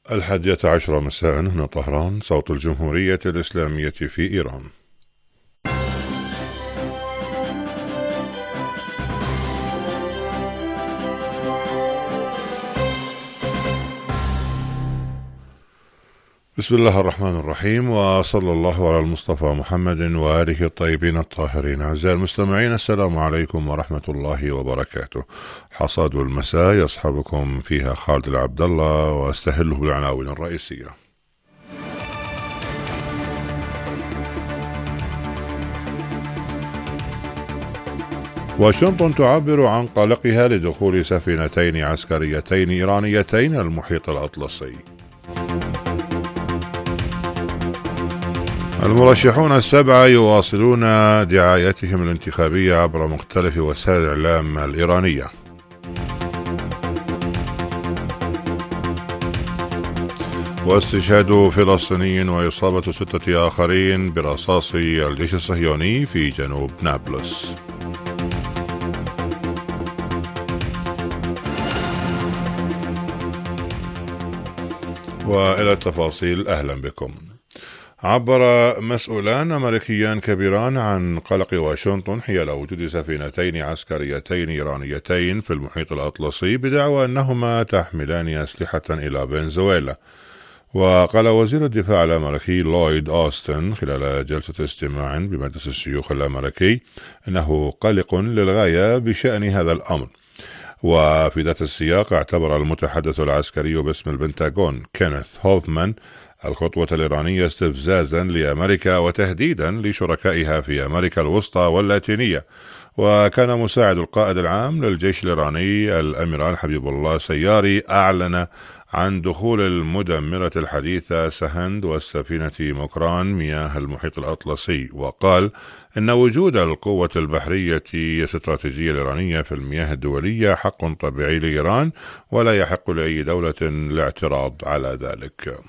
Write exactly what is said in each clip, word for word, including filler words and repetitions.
الحادية عشرة مساء هنا طهران، صوت الجمهورية الإسلامية في إيران. بسم الله الرحمن الرحيم، وصلى الله على المصطفى محمد وآله الطيبين الطاهرين. أعزائي المستمعين، السلام عليكم ورحمة الله وبركاته. حصاد المساء يصحبكم فيها خالد العبد الله، واستهله بالعناوين الرئيسية. واشنطن تعبر عن قلقها لدخول سفينتين عسكريتين إيرانيتين المحيط الأطلسي. المرشحون السبعة يواصلون دعايتهم الانتخابية عبر مختلف وسائل الإعلام الإيرانية. واستشهاد فلسطيني وإصابة ستة آخرين برصاص الجيش الصهيوني في جنوب نابلس. وإلى التفاصيل، أهلا بكم. عبر مسؤولان أمريكيان كبيران عن قلق واشنطن حيال وجود سفينتين عسكريتين إيرانيتين في المحيط الأطلسي بدعوى أنهما تحملان أسلحة إلى فنزويلا. وقال وزير الدفاع الأمريكي لويد أوستن خلال جلسة استماع بمجلس الشيوخ الأمريكي أنه قلق للغاية بشأن هذا الأمر. وفي ذات السياق اعتبر المتحدث العسكري باسم البنتاغون كينيث هوفمان الخطوة الإيرانية استفزازا لأمريكا وتهديدا لشركائها في أمريكا الوسطى واللاتينية. وكان مساعد القائد العام للجيش الإيراني الأميرال حبيب الله سياري أعلن عن دخول المدمرة الحديثة سهند والسفينة مكران مياه المحيط الأطلسي، وقال إن وجود القوة البحرية الاستراتيجية الإيرانية في المياه الدولية حق طبيعي لإيران، ولا يحق لأي دولة الاعتراض على ذلك.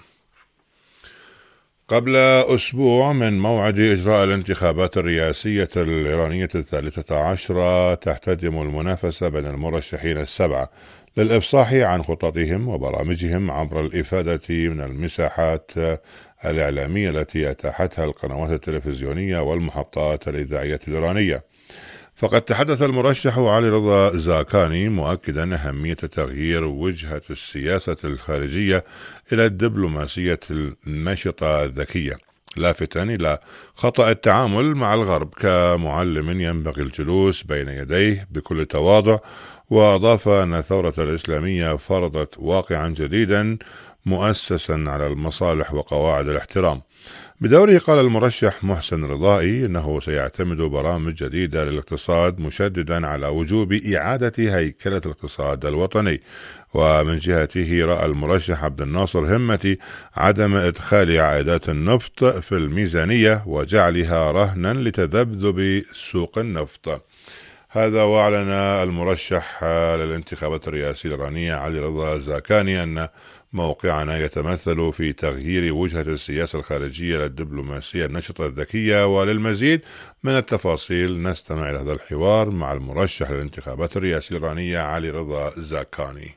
قبل أسبوع من موعد إجراء الانتخابات الرئاسية الإيرانية الثالثة عشرة تحتدم المنافسة بين المرشحين السبعة للإفصاح عن خططهم وبرامجهم عبر الإفادة من المساحات الإعلامية التي أتاحتها القنوات التلفزيونية والمحطات الإذاعية الإيرانية. فقد تحدث المرشح علي رضا زاكاني مؤكدا أهمية تغيير وجهة السياسة الخارجية إلى الدبلوماسية النشطة الذكية، لافتا إلى خطأ التعامل مع الغرب كمعلم ينبغي الجلوس بين يديه بكل تواضع. وأضاف أن الثورة الإسلامية فرضت واقعا جديدا مؤسسا على المصالح وقواعد الاحترام. بدوره قال المرشح محسن رضائي إنه سيعتمد برامج جديدة للاقتصاد، مشددا على وجوب إعادة هيكلة الاقتصاد الوطني. ومن جهته رأى المرشح عبد الناصر همتي عدم إدخال عائدات النفط في الميزانية وجعلها رهنا لتذبذب سوق النفط. هذا. وأعلن المرشح للانتخابات الرئاسية الإيرانية علي رضا زاكاني أن موقعنا يتمثل في تغيير وجهة السياسة الخارجية للدبلوماسية النشطة الذكية. وللمزيد من التفاصيل نستمع إلى هذا الحوار مع المرشح للانتخابات الرئاسية الإيرانية علي رضا زاكاني.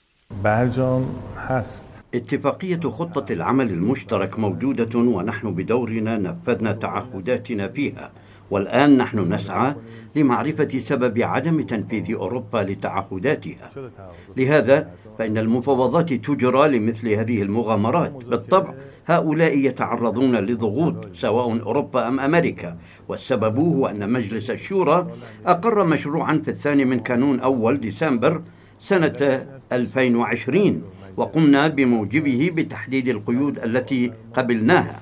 برجام هست. اتفاقية خطة العمل المشترك موجودة، ونحن بدورنا نفذنا تعهداتنا فيها، والآن نحن نسعى لمعرفة سبب عدم تنفيذ أوروبا لتعهداتها. لهذا فإن المفاوضات تجرى لمثل هذه المغامرات. بالطبع هؤلاء يتعرضون لضغوط سواء أوروبا أم أمريكا، والسبب هو أن مجلس الشورى أقر مشروعا في الثاني من كانون أول ديسمبر سنة ألفين وعشرين، وقمنا بموجبه بتحديد القيود التي قبلناها.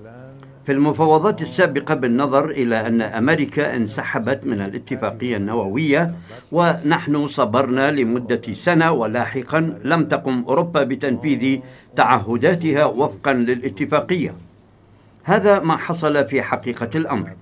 في المفاوضات السابقة بالنظر إلى أن أمريكا انسحبت من الاتفاقية النووية ونحن صبرنا لمدة سنة، ولاحقا لم تقم أوروبا بتنفيذ تعهداتها وفقا للاتفاقية. هذا ما حصل في حقيقة الأمر.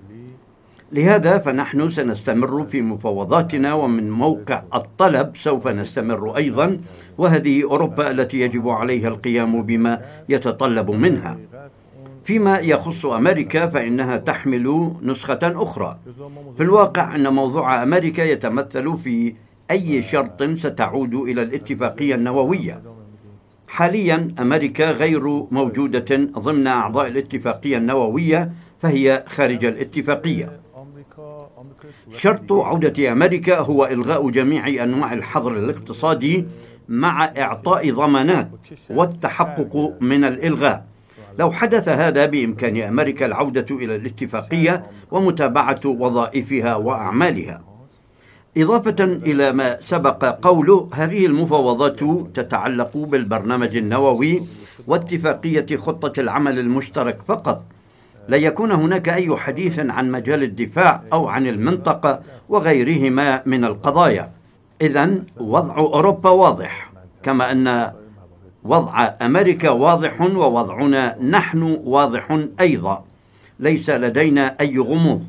لهذا فنحن سنستمر في مفاوضاتنا، ومن موقع الطلب سوف نستمر أيضا، وهذه أوروبا التي يجب عليها القيام بما يتطلب منها. فيما يخص أمريكا فإنها تحمل نسخة أخرى. في الواقع أن موضوع أمريكا يتمثل في أي شرط ستعود إلى الاتفاقية النووية. حاليا أمريكا غير موجودة ضمن أعضاء الاتفاقية النووية، فهي خارج الاتفاقية. شرط عودة أمريكا هو إلغاء جميع أنواع الحظر الاقتصادي مع إعطاء ضمانات والتحقق من الإلغاء. لو حدث هذا بإمكان أمريكا العودة إلى الاتفاقية ومتابعة وظائفها وأعمالها. إضافة إلى ما سبق قوله، هذه المفاوضات تتعلق بالبرنامج النووي واتفاقية خطة العمل المشترك فقط. لا يكون هناك أي حديث عن مجال الدفاع أو عن المنطقة وغيرهما من القضايا. إذن وضع أوروبا واضح، كما أن وضع أمريكا واضح، ووضعنا نحن واضح أيضا، ليس لدينا أي غموض.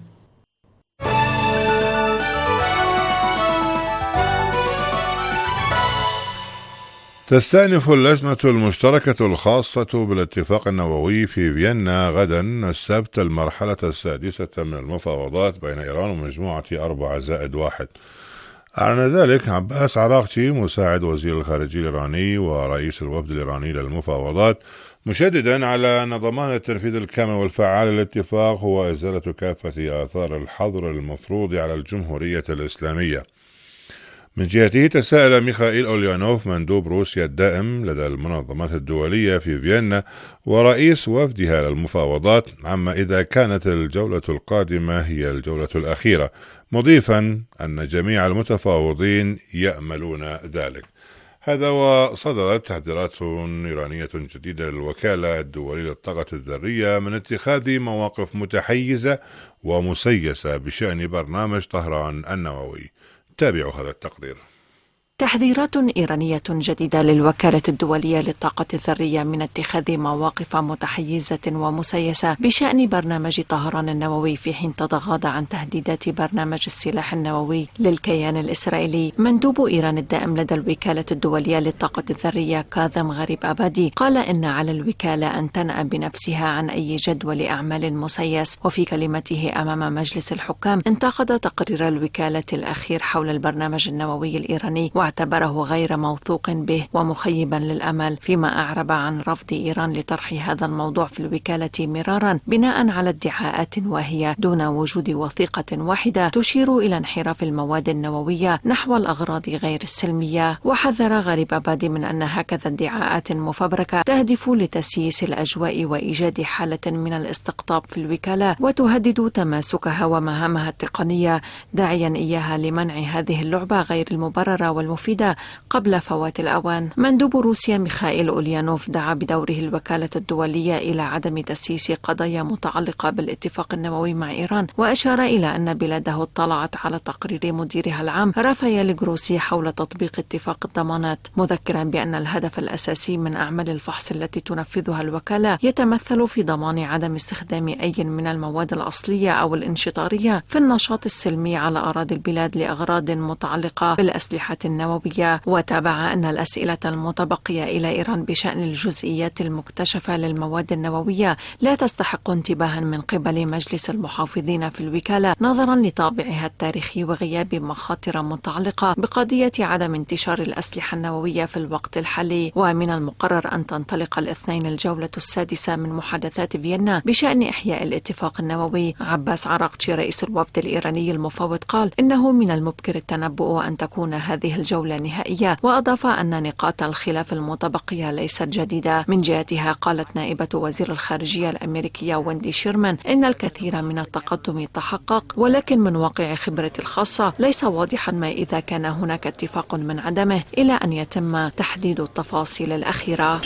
تستأنف اللجنة المشتركة الخاصة بالاتفاق النووي في فيينا غدا السبت المرحلة السادسة من المفاوضات بين إيران ومجموعة أربعة زائد واحد. أعلن ذلك عباس عراقچي مساعد وزير الخارجية الإيراني ورئيس الوفد الإيراني للمفاوضات، مشددا على أن ضمان التنفيذ الكامل والفعال للاتفاق هو إزالة كافة آثار الحظر المفروض على الجمهورية الإسلامية. من جهته تساءل ميخائيل أوليانوف مندوب روسيا الدائم لدى المنظمات الدولية في فيينا ورئيس وفدها للمفاوضات عما إذا كانت الجولة القادمة هي الجولة الأخيرة، مضيفا أن جميع المتفاوضين يأملون ذلك. هذا وصدرت تحذيرات إيرانية جديدة للوكالة الدولية للطاقة الذرية من اتخاذ مواقف متحيزة ومسيسة بشأن برنامج طهران النووي. تابعوا هذا التقرير. تحذيرات إيرانية جديدة للوكالة الدولية للطاقة الذرية من اتخاذ مواقف متحيزة ومسيسة بشأن برنامج طهران النووي، في حين تتغاضى عن تهديدات برنامج السلاح النووي للكيان الإسرائيلي. مندوب إيران الدائم لدى الوكالة الدولية للطاقة الذرية كاظم غريب أبادي قال إن على الوكالة أن تنأى بنفسها عن أي جدول أعمال مسيس. وفي كلمته أمام مجلس الحكام انتقد تقرير الوكالة الأخير حول البرنامج النووي الإيراني واعتبره غير موثوق به ومخيبا للأمل، فيما أعرب عن رفض إيران لطرح هذا الموضوع في الوكالة مرارا بناء على ادعاءات واهية دون وجود وثيقة واحدة تشير إلى انحراف المواد النووية نحو الأغراض غير السلمية. وحذر غريب أبادي من أن هكذا ادعاءات مفبركة تهدف لتسييس الأجواء وإيجاد حالة من الاستقطاب في الوكالة وتهدد تماسكها ومهامها التقنية، داعيا إياها لمنع هذه اللعبة غير المبررة والمفيدة قبل فوات الأوان. مندوب روسيا ميخائيل أوليانوف دعا بدوره الوكالة الدولية إلى عدم تسييس قضايا متعلقة بالاتفاق النووي مع إيران، وأشار إلى أن بلاده اطلعت على تقرير مديرها العام رافائيل جروسي حول تطبيق اتفاق الضمانات، مذكرا بأن الهدف الأساسي من أعمال الفحص التي تنفذها الوكالة يتمثل في ضمان عدم استخدام أي من المواد الأصلية أو الانشطارية في النشاط السلمي على أراضي البلاد لأغراض متعلقة بالأسلحة النووية. وتابع أن الأسئلة المتبقية إلى إيران بشأن الجزئيات المكتشفة للمواد النووية لا تستحق انتباها من قبل مجلس المحافظين في الوكالة، نظرا لطابعها التاريخي وغياب مخاطر متعلقة بقضية عدم انتشار الأسلحة النووية في الوقت الحالي. ومن المقرر أن تنطلق الاثنين الجولة السادسة من محادثات فيينا بشأن إحياء الاتفاق النووي. عباس عراقچي رئيس الوفد الإيراني المفوض قال إنه من المبكر التنبؤ أن تكون هذه الجولة نهائية، وأضاف أن نقاط الخلاف المتبقية ليست جديدة. من جهتها قالت نائبة وزير الخارجية الأمريكية ويندي شيرمان إن الكثير من التقدم تحقق، ولكن من واقع خبرتي الخاصة ليس واضحا ما إذا كان هناك اتفاق من عدمه إلى أن يتم تحديد التفاصيل الأخيرة.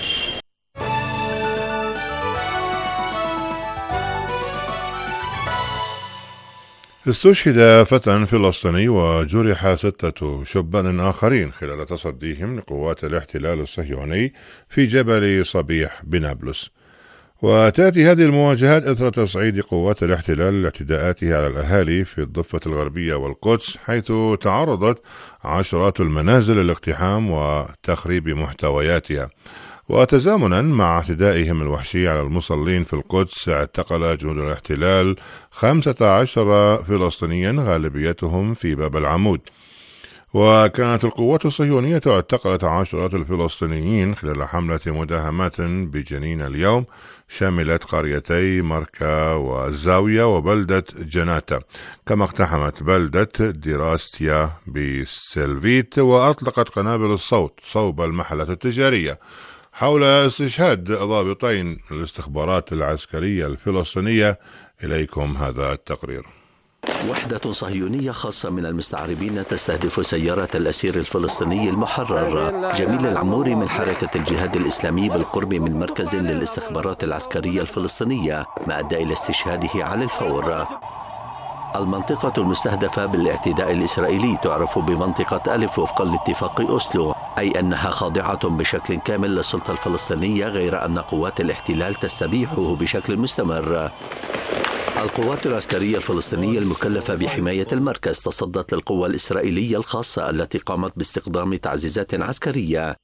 استشهد فتى فلسطيني وجرح ستة شبان آخرين خلال تصديهم لقوات الاحتلال الصهيوني في جبل صبيح بنابلس. وتأتي هذه المواجهات إثر تصعيد قوات الاحتلال لاعتداءاتها على الأهالي في الضفة الغربية والقدس، حيث تعرضت عشرات المنازل للاقتحام وتخريب محتوياتها. وتزامنا مع اعتدائهم الوحشي على المصلين في القدس، اعتقل جنود الاحتلال خمسة عشر فلسطينيا غالبيتهم في باب العمود. وكانت القوات الصهيونية اعتقلت عشرات الفلسطينيين خلال حملة مداهمات بجنين اليوم شملت قريتي مركا والزاوية وبلدة جناتا، كما اقتحمت بلدة ديراستيا بسلفيت وأطلقت قنابل الصوت صوب المحلات التجارية حول استشهاد ضابطين الاستخبارات العسكرية الفلسطينية. إليكم هذا التقرير. وحدة صهيونية خاصة من المستعربين تستهدف سيارة الأسير الفلسطيني المحرر جميل العموري من حركة الجهاد الإسلامي بالقرب من مركز للاستخبارات العسكرية الفلسطينية، ما أدى إلى استشهاده على الفور. المنطقة المستهدفة بالاعتداء الإسرائيلي تعرف بمنطقة ألف وفقا لاتفاق أوسلو، أي أنها خاضعة بشكل كامل للسلطة الفلسطينية، غير أن قوات الاحتلال تستبيحه بشكل مستمر. القوات العسكرية الفلسطينية المكلفة بحماية المركز تصدت للقوى الإسرائيلية الخاصة التي قامت باستخدام تعزيزات عسكرية.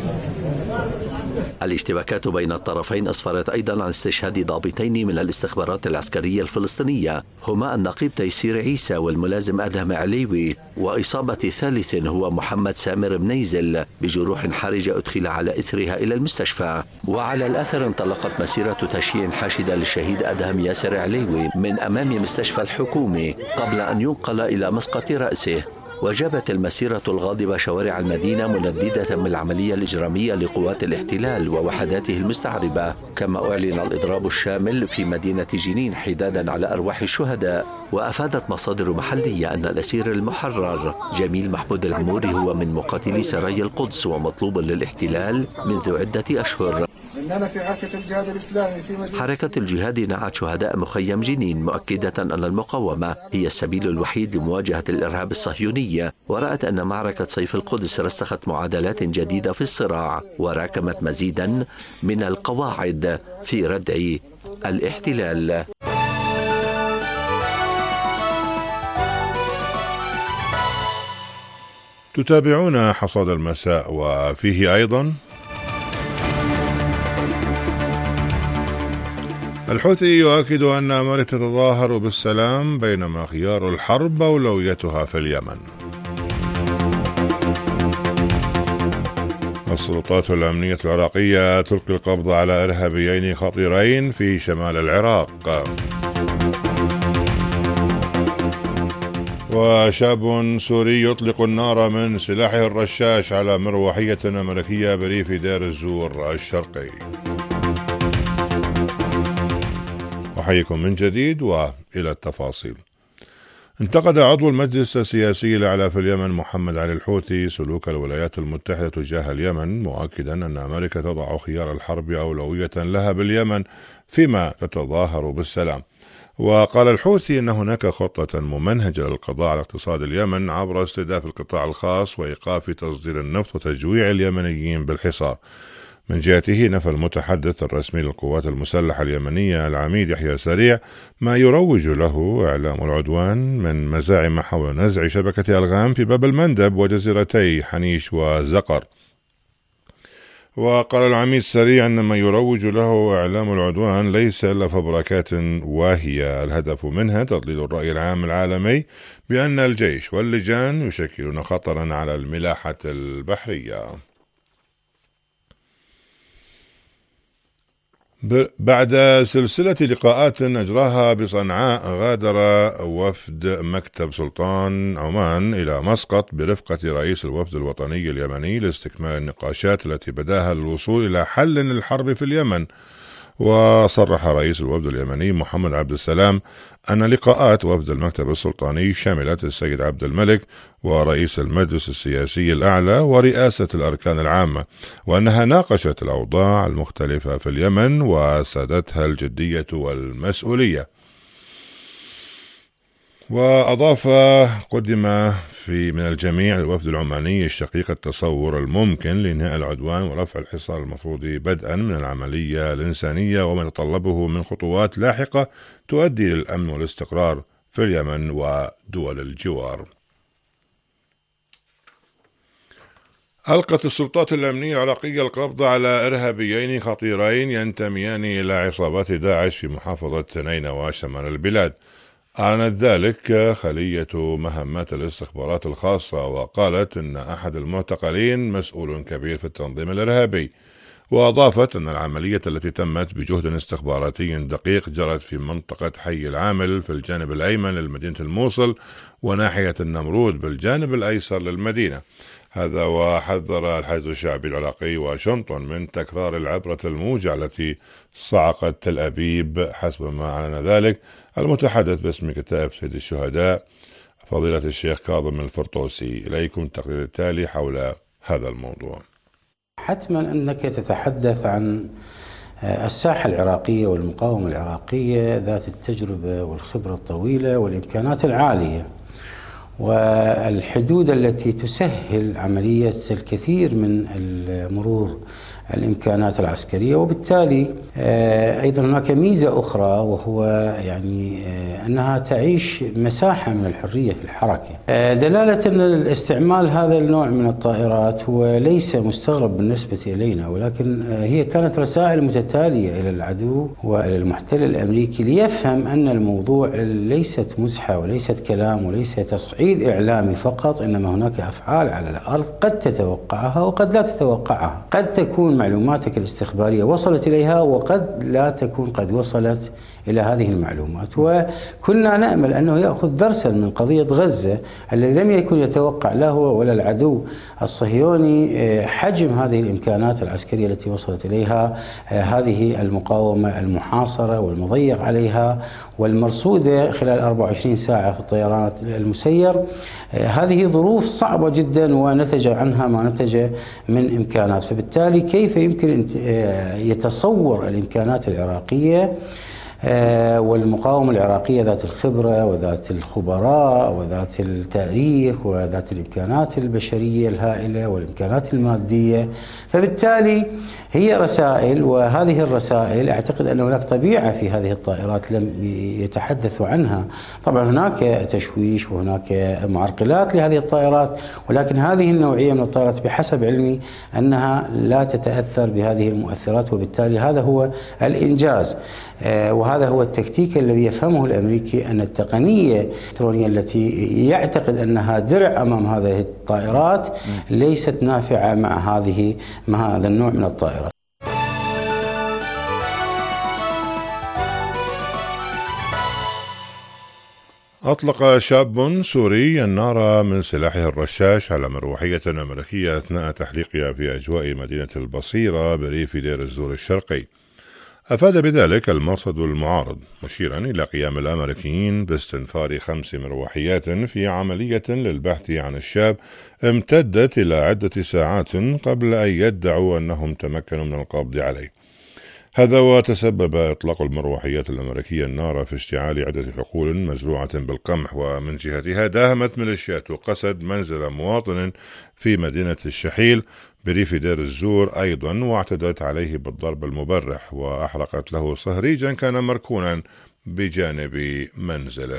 الاشتباكات بين الطرفين أسفرت أيضا عن استشهاد ضابطين من الاستخبارات العسكرية الفلسطينية، هما النقيب تيسير عيسى والملازم أدهم عليوي، وإصابة ثالث هو محمد سامر بنيزل بجروح حرجة أدخل على إثرها إلى المستشفى. وعلى الأثر انطلقت مسيرة تشييع حاشدة للشهيد أدهم ياسر عليوي من أمام مستشفى الحكومي قبل أن ينقل إلى مسقط رأسه. وجابت المسيرة الغاضبة شوارع المدينة منددة بالعملية الإجرامية لقوات الاحتلال ووحداته المستعربة، كما أعلن الإضراب الشامل في مدينة جنين حدادا على أرواح الشهداء. وأفادت مصادر محلية أن الأسير المحرر جميل محمود العموري هو من مقاتلي سرايا القدس ومطلوب للاحتلال منذ عدة أشهر. إننا في حركة الجهاد الإسلامي في مدينة حركة الجهاد نعت شهداء مخيم جنين، مؤكدة أن المقاومة هي السبيل الوحيد لمواجهة الإرهاب الصهيوني، ورأت أن معركة سيف القدس رسخت معادلات جديدة في الصراع وراكمت مزيدا من القواعد في ردع الاحتلال. تتابعون حصاد المساء، وفيه أيضا الحوثي يؤكد أن أمريكا تتظاهر بالسلام بينما خيار الحرب أولويتها في اليمن. السلطات الأمنية العراقية تلقي القبض على إرهابيين خطيرين في شمال العراق. وشاب سوري يطلق النار من سلاحه الرشاش على مروحية أمريكية بريف دير الزور الشرقي. أحييكم من جديد وإلى التفاصيل. انتقد عضو المجلس السياسي الأعلى في اليمن محمد علي الحوثي سلوك الولايات المتحدة تجاه اليمن، مؤكدا أن أمريكا تضع خيار الحرب أولوية لها باليمن فيما تتظاهر بالسلام. وقال الحوثي أن هناك خطة ممنهجة للقضاء على اقتصاد اليمن عبر استهداف القطاع الخاص وإيقاف تصدير النفط وتجويع اليمنيين بالحصار. من جهته نفى المتحدث الرسمي للقوات المسلحة اليمنية العميد يحيى سريع ما يروج له إعلام العدوان من مزاعم حول نزع شبكة ألغام في باب المندب وجزيرتي حنيش وزقر. وقال العميد سريع أن ما يروج له إعلام العدوان ليس إلا فبركات واهية الهدف منها تضليل الرأي العام العالمي بأن الجيش واللجان يشكلون خطرا على الملاحة البحرية. بعد سلسلة لقاءات أجراها بصنعاء، غادر وفد مكتب سلطان عمان إلى مسقط برفقة رئيس الوفد الوطني اليمني لاستكمال النقاشات التي بداها للوصول إلى حل للحرب في اليمن. وصرح رئيس الوفد اليمني محمد عبد السلام أن لقاءات وفد المكتب السلطاني شملت السيد عبد الملك ورئيس المجلس السياسي الأعلى ورئاسة الأركان العامة، وأنها ناقشت الأوضاع المختلفة في اليمن وسادتها الجدية والمسؤولية. وأضاف قدم في من الجميع الوفد العماني الشقيق التصور الممكن لإنهاء العدوان ورفع الحصار المفروض بدءا من العملية الإنسانية وما يتطلبه من خطوات لاحقة تؤدي للأمن والاستقرار في اليمن ودول الجوار. ألقت السلطات الأمنية العراقية القبض على إرهابيين خطيرين ينتميان إلى عصابات داعش في محافظة نينوى شمال البلاد. أعلنت ذلك خلية مهمات الاستخبارات الخاصة، وقالت أن أحد المعتقلين مسؤول كبير في التنظيم الإرهابي. وأضافت أن العملية التي تمت بجهد استخباراتي دقيق جرت في منطقة حي العامل في الجانب الأيمن لمدينة الموصل وناحية النمرود بالجانب الأيسر للمدينة. هذا وحذر الحشد الشعبي العراقي واشنطن من تكرار العبرة الموجعة التي صعقت تل أبيب، حسب ما أعلن ذلك المتحدث باسم كتائب سيد الشهداء فضيلة الشيخ كاظم الفرطوسي. إليكم التقرير التالي حول هذا الموضوع. حتما أنك تتحدث عن الساحة العراقية والمقاومة العراقية ذات التجربة والخبرة الطويلة والإمكانات العالية والحدود التي تسهل عملية الكثير من المرور الإمكانات العسكرية، وبالتالي أيضا هناك ميزة أخرى وهو يعني أنها تعيش مساحة من الحرية في الحركة. دلالة أن الاستعمال هذا النوع من الطائرات هو ليس مستغرب بالنسبة إلينا، ولكن هي كانت رسائل متتالية إلى العدو وإلى المحتل الأمريكي ليفهم أن الموضوع ليست مزحة وليست كلام وليس تصعيد إعلامي فقط، إنما هناك أفعال على الأرض قد تتوقعها وقد لا تتوقعها. قد تكون معلوماتك الاستخبارية وصلت إليها وقد لا تكون قد وصلت إلى هذه المعلومات. وكنا نأمل أنه يأخذ درسا من قضية غزة الذي لم يكن يتوقع له ولا العدو الصهيوني حجم هذه الإمكانات العسكرية التي وصلت إليها هذه المقاومة المحاصرة والمضيق عليها والمرصودة خلال أربع وعشرين ساعة في الطيران المسير. هذه ظروف صعبة جدا ونتج عنها ما نتج من إمكانات، فبالتالي كيف يمكن يتصور الإمكانات العراقية والمقاومة العراقية ذات الخبرة وذات الخبراء وذات التاريخ وذات الإمكانات البشرية الهائلة والإمكانات المادية. فبالتالي هي رسائل، وهذه الرسائل أعتقد أن هناك طبيعة في هذه الطائرات لم يتحدثوا عنها. طبعا هناك تشويش وهناك معرقلات لهذه الطائرات، ولكن هذه النوعية من الطائرات بحسب علمي أنها لا تتأثر بهذه المؤثرات، وبالتالي هذا هو الإنجاز وهذا هو التكتيك الذي يفهمه الأمريكي، أن التقنية الإلكترونية التي يعتقد أنها درع أمام هذه الطائرات ليست نافعة مع هذه مع هذا النوع من الطائرات. أطلق شاب سوري النار من سلاحه الرشاش على مروحية أمريكية أثناء تحليقها في أجواء مدينة البصيرة بريف دير الزور الشرقي. أفاد بذلك المرصد المعارض مشيرا إلى قيام الأمريكيين باستنفار خمس مروحيات في عملية للبحث عن الشاب امتدت إلى عدة ساعات قبل أن يدعوا أنهم تمكنوا من القبض عليه. هذا وتسبب إطلاق المروحيات الأمريكية النار في اشتعال عدة حقول مزروعة بالقمح، ومن جهتها داهمت ميليشيات قسد منزل مواطن في مدينة الشحيل بريف دير الزور أيضا، واعتدت عليه بالضرب المبرح وأحرقت له صهريجا كان مركونا بجانب منزله.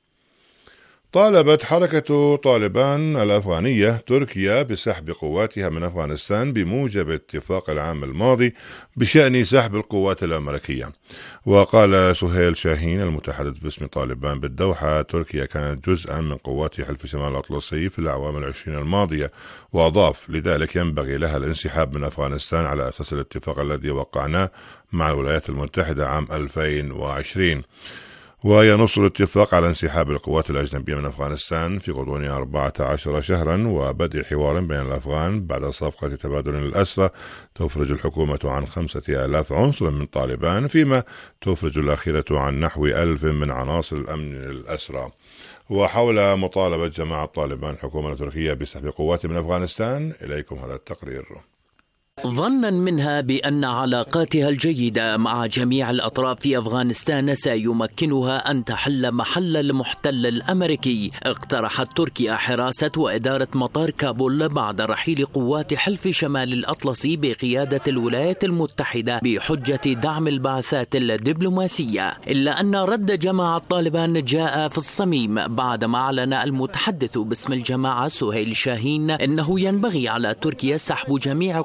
طالبت حركة طالبان الأفغانية تركيا بسحب قواتها من أفغانستان بموجب اتفاق العام الماضي بشأن سحب القوات الأمريكية. وقال سهيل شاهين المتحدث باسم طالبان بالدوحة تركيا كانت جزءا من قوات حلف شمال الأطلسي في الأعوام العشرين الماضية، وأضاف لذلك ينبغي لها الانسحاب من أفغانستان على أساس الاتفاق الذي وقعناه مع الولايات المتحدة عام ألفين وعشرين. وينص الاتفاق على انسحاب القوات الأجنبية من أفغانستان في غضون أربعة عشر شهرا وبدء حوار بين الأفغان بعد صفقة تبادل الأسرى تفرج الحكومة عن خمسة آلاف عنصر من طالبان، فيما تفرج الأخيرة عن نحو ألف من عناصر الأمن الأسرى. وحول مطالبة جماعة طالبان الحكومة التركية بسحب قوات من أفغانستان إليكم هذا التقرير. ظنا منها بأن علاقاتها الجيدة مع جميع الأطراف في أفغانستان سيمكنها أن تحل محل المحتل الأمريكي، اقترحت تركيا حراسة وإدارة مطار كابول بعد رحيل قوات حلف شمال الأطلسي بقيادة الولايات المتحدة بحجة دعم البعثات الدبلوماسية، إلا أن رد جماعة طالبان جاء في الصميم بعدما أعلن المتحدث باسم الجماعة سهيل شاهين أنه ينبغي على تركيا سحب جميع قوات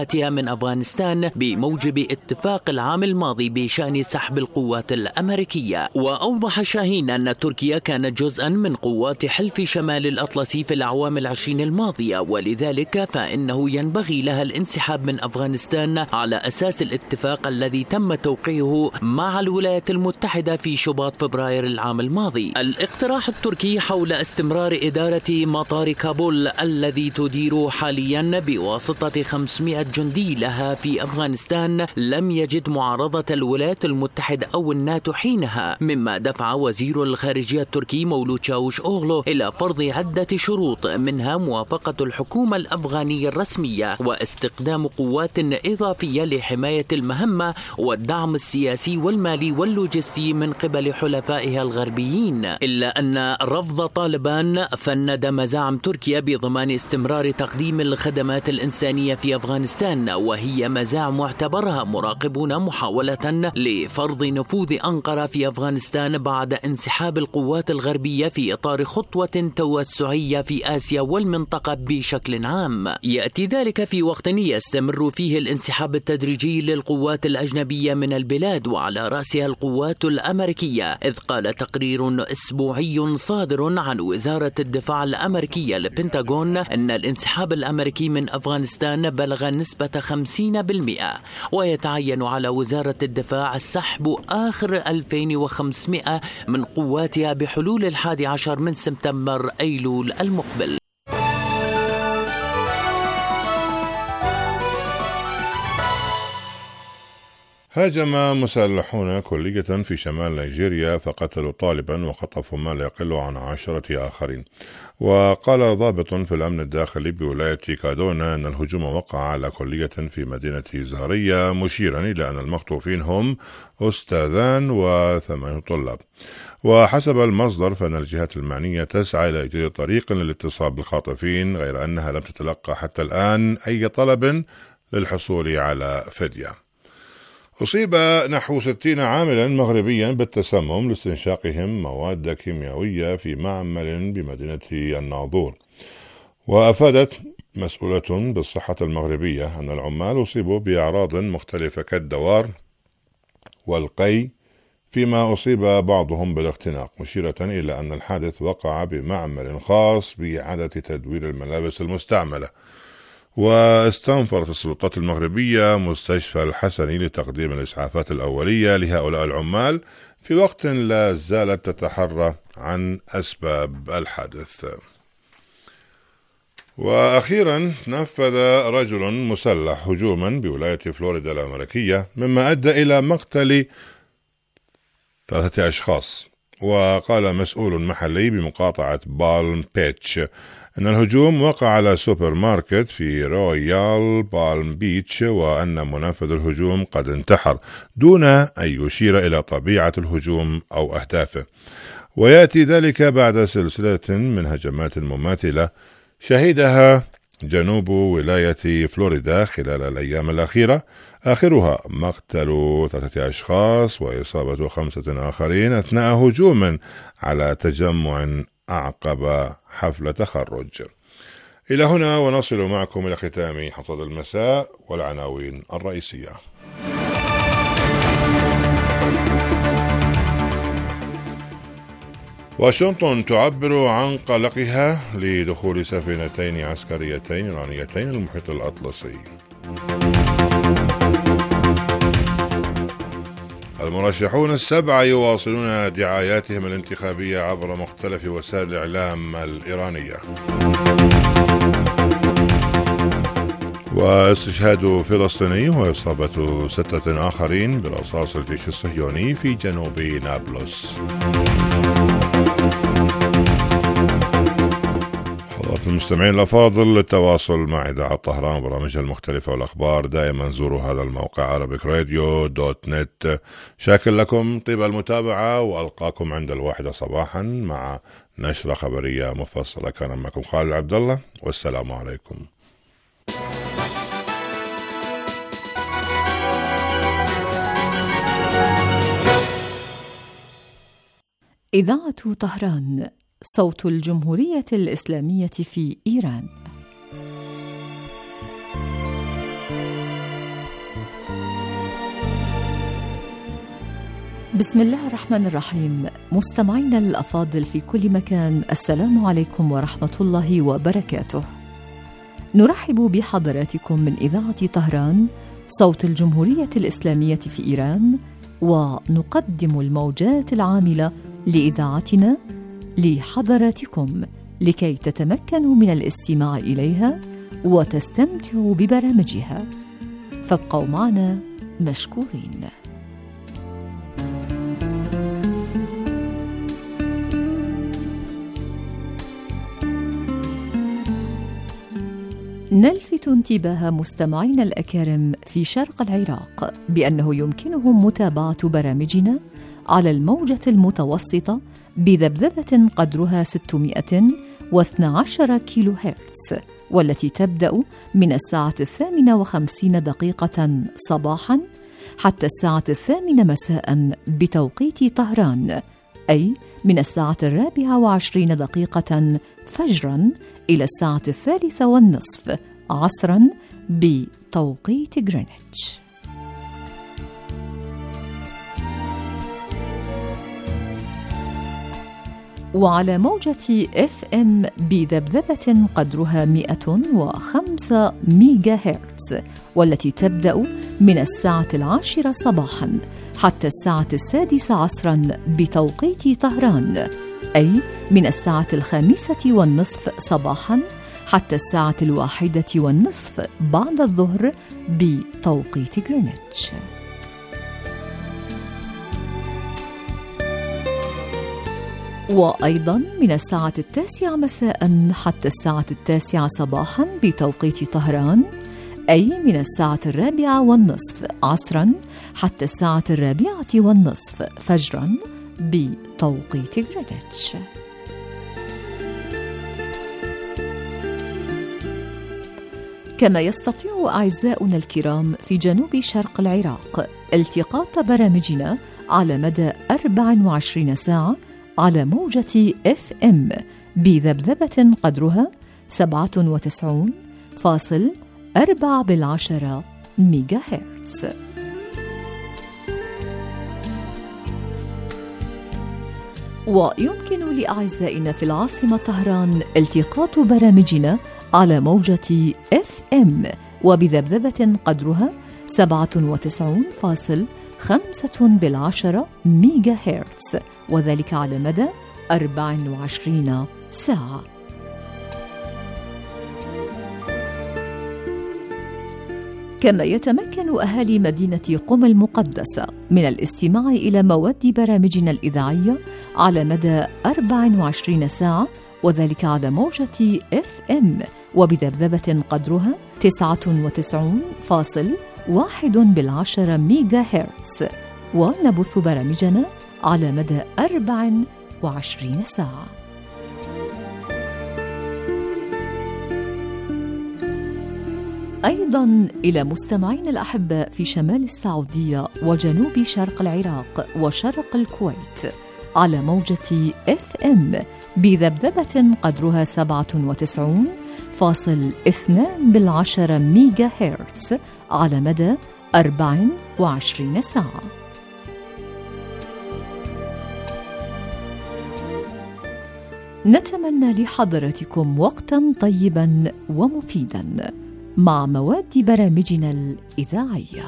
قواتها من أفغانستان بموجب اتفاق العام الماضي بشأن سحب القوات الأمريكية. وأوضح شاهين أن تركيا كانت جزءا من قوات حلف شمال الأطلسي في الأعوام العشرين الماضية، ولذلك فإنه ينبغي لها الانسحاب من أفغانستان على أساس الاتفاق الذي تم توقيعه مع الولايات المتحدة في شباط فبراير العام الماضي. الاقتراح التركي حول استمرار إدارة مطار كابول الذي تدير حاليا بواسطة خمسمائة جندي لها في أفغانستان لم يجد معارضة الولايات المتحدة أو الناتو حينها، مما دفع وزير الخارجية التركي مولود شاوش أوغلو إلى فرض عدة شروط، منها موافقة الحكومة الأفغانية الرسمية واستخدام قوات إضافية لحماية المهمة والدعم السياسي والمالي واللوجستي من قبل حلفائها الغربيين. إلا أن رفض طالبان فند مزاعم تركيا بضمان استمرار تقديم الخدمات الإنسانية في أفغانستان، وهي مزاعم اعتبرها مراقبون محاولة لفرض نفوذ أنقرة في أفغانستان بعد انسحاب القوات الغربية في إطار خطوة توسعية في آسيا والمنطقة بشكل عام. يأتي ذلك في وقت يستمر فيه الانسحاب التدريجي للقوات الأجنبية من البلاد وعلى رأسها القوات الأمريكية، إذ قال تقرير أسبوعي صادر عن وزارة الدفاع الأمريكية البنتاغون أن الانسحاب الأمريكي من أفغانستان بلغ نسبة خمسين بالمئة، ويتعين على وزارة الدفاع سحب آخر ألفين وخمسمائة من قواتها بحلول الحادي عشر من سبتمبر أيلول المقبل. هاجم مسلحون كلية في شمال نيجيريا فقتلوا طالبا وخطفوا ما لا يقل عن عشرة آخرين. وقال ضابط في الأمن الداخلي بولاية كادونا أن الهجوم وقع على كلية في مدينة زارية، مشيرا إلى أن المخطوفين هم أستاذان وثمان طلاب. وحسب المصدر فإن الجهات المعنية تسعى إلى إيجاد طريق للاتصال بالخاطفين، غير أنها لم تتلقى حتى الآن أي طلب للحصول على فدية. أصيب نحو ستين عاملا مغربيا بالتسمم لاستنشاقهم مواد كيميائية في معمل بمدينة الناظور. وأفادت مسؤولة بالصحة المغربية أن العمال أصيبوا بأعراض مختلفة كالدوار والقي، فيما أصيب بعضهم بالاختناق، مشيرة إلى أن الحادث وقع بمعمل خاص بإعادة تدوير الملابس المستعملة. واستنفرت السلطات المغربية مستشفى الحسني لتقديم الإسعافات الأولية لهؤلاء العمال في وقت لا زالت تتحرى عن أسباب الحادث. وأخيرا نفذ رجل مسلح هجوما بولاية فلوريدا الأمريكية مما أدى إلى مقتل ثلاثة أشخاص. وقال مسؤول محلي بمقاطعة بالم بيتش أن الهجوم وقع على سوبر ماركت في رويال بالم بيتش، وأن منفذ الهجوم قد انتحر دون أن يشير إلى طبيعة الهجوم أو أهدافه. ويأتي ذلك بعد سلسلة من هجمات مماثلة شهدها جنوب ولاية فلوريدا خلال الأيام الأخيرة، آخرها مقتل ثلاثة أشخاص وإصابة خمسة آخرين أثناء هجوم على تجمع أعقب حفل تخرج. إلى هنا ونصل معكم إلى ختام حصاد المساء والعناوين الرئيسية. واشنطن تعبر عن قلقها لدخول سفينتين عسكريتين إيرانيتين المحيط الأطلسي. المرشحون السبعة يواصلون دعاياتهم الانتخابية عبر مختلف وسائل الإعلام الإيرانية. واستشهاد فلسطيني وإصابة ستة آخرين برصاص الجيش الصهيوني في جنوب نابلس. حضرات المستمعين الأفاضل، للتواصل مع إذاعة طهران وبرامجها المختلفة والأخبار دائما زوروا هذا الموقع arabic radio dot net. شاكر لكم طيب المتابعة، وألقاكم عند الواحدة صباحا مع نشرة خبرية مفصلة. كان معكم خالد عبد الله، والسلام عليكم. إذاعة طهران، صوت الجمهورية الإسلامية في إيران. بسم الله الرحمن الرحيم. مستمعينا الأفاضل في كل مكان، السلام عليكم ورحمة الله وبركاته. نرحب بحضراتكم من إذاعة طهران صوت الجمهورية الإسلامية في إيران، ونقدم الموجات العاملة لإذاعتنا لحضراتكم لكي تتمكنوا من الاستماع إليها وتستمتعوا ببرامجها، فابقوا معنا مشكورين. نلفت انتباه مستمعينا الأكارم في شرق العراق بأنه يمكنهم متابعة برامجنا على الموجة المتوسطة بذبذبة قدرها ستمائة واثني عشر كيلو هرتز، والتي تبدأ من الساعة الثامنة وخمسين دقيقة صباحاً حتى الساعة الثامنة مساءً بتوقيت طهران، أي من الساعة الرابعة وعشرين دقيقة فجراً إلى الساعة الثالثة والنصف عصراً بتوقيت غرينتش. وعلى موجة إف إم بذبذبة قدرها مئة وخمسة ميجا هرتز، والتي تبدأ من الساعة العاشرة صباحاً حتى الساعة السادسة عصراً بتوقيت طهران، أي من الساعة الخامسة والنصف صباحاً حتى الساعة الواحدة والنصف بعد الظهر بتوقيت غرينتش. وأيضاً من الساعة التاسعة مساءً حتى الساعة التاسعة صباحاً بتوقيت طهران، أي من الساعة الرابعة والنصف عصراً حتى الساعة الرابعة والنصف فجراً بتوقيت غرينتش. كما يستطيع أعزاؤنا الكرام في جنوب شرق العراق التقاط برامجنا على مدى أربع وعشرين ساعة على موجة إف إم بذبذبة قدرها سبعة وتسعين فاصل أربعة بالعشرة ميجا هرتز. ويمكن لأعزائنا في العاصمة طهران التقاط برامجنا على موجة إف إم وبذبذبة قدرها سبعة وتسعين فاصل خمسة بالعشرة ميجا هرتز، وذلك على مدى أربع وعشرين ساعة. كما يتمكن أهالي مدينة قم المقدسة من الاستماع إلى مواد برامجنا الإذاعية على مدى أربع وعشرين ساعة، وذلك على موجة إف إم وبذبذبة قدرها تسعة وتسعين فاصل واحد بالعشرة ميجا هرتز، ونبث برامجنا على مدى أربع وعشرين ساعة. أيضاً إلى مستمعين الأحباء في شمال السعودية وجنوب شرق العراق وشرق الكويت على موجة إف إم بذبذبة قدرها سبعة وتسعين فاصل اثنان بالعشرة ميجا هرتز على مدى أربع وعشرين ساعة. نتمنى لحضراتكم وقتاً طيباً ومفيداً مع مواد برامجنا الإذاعية.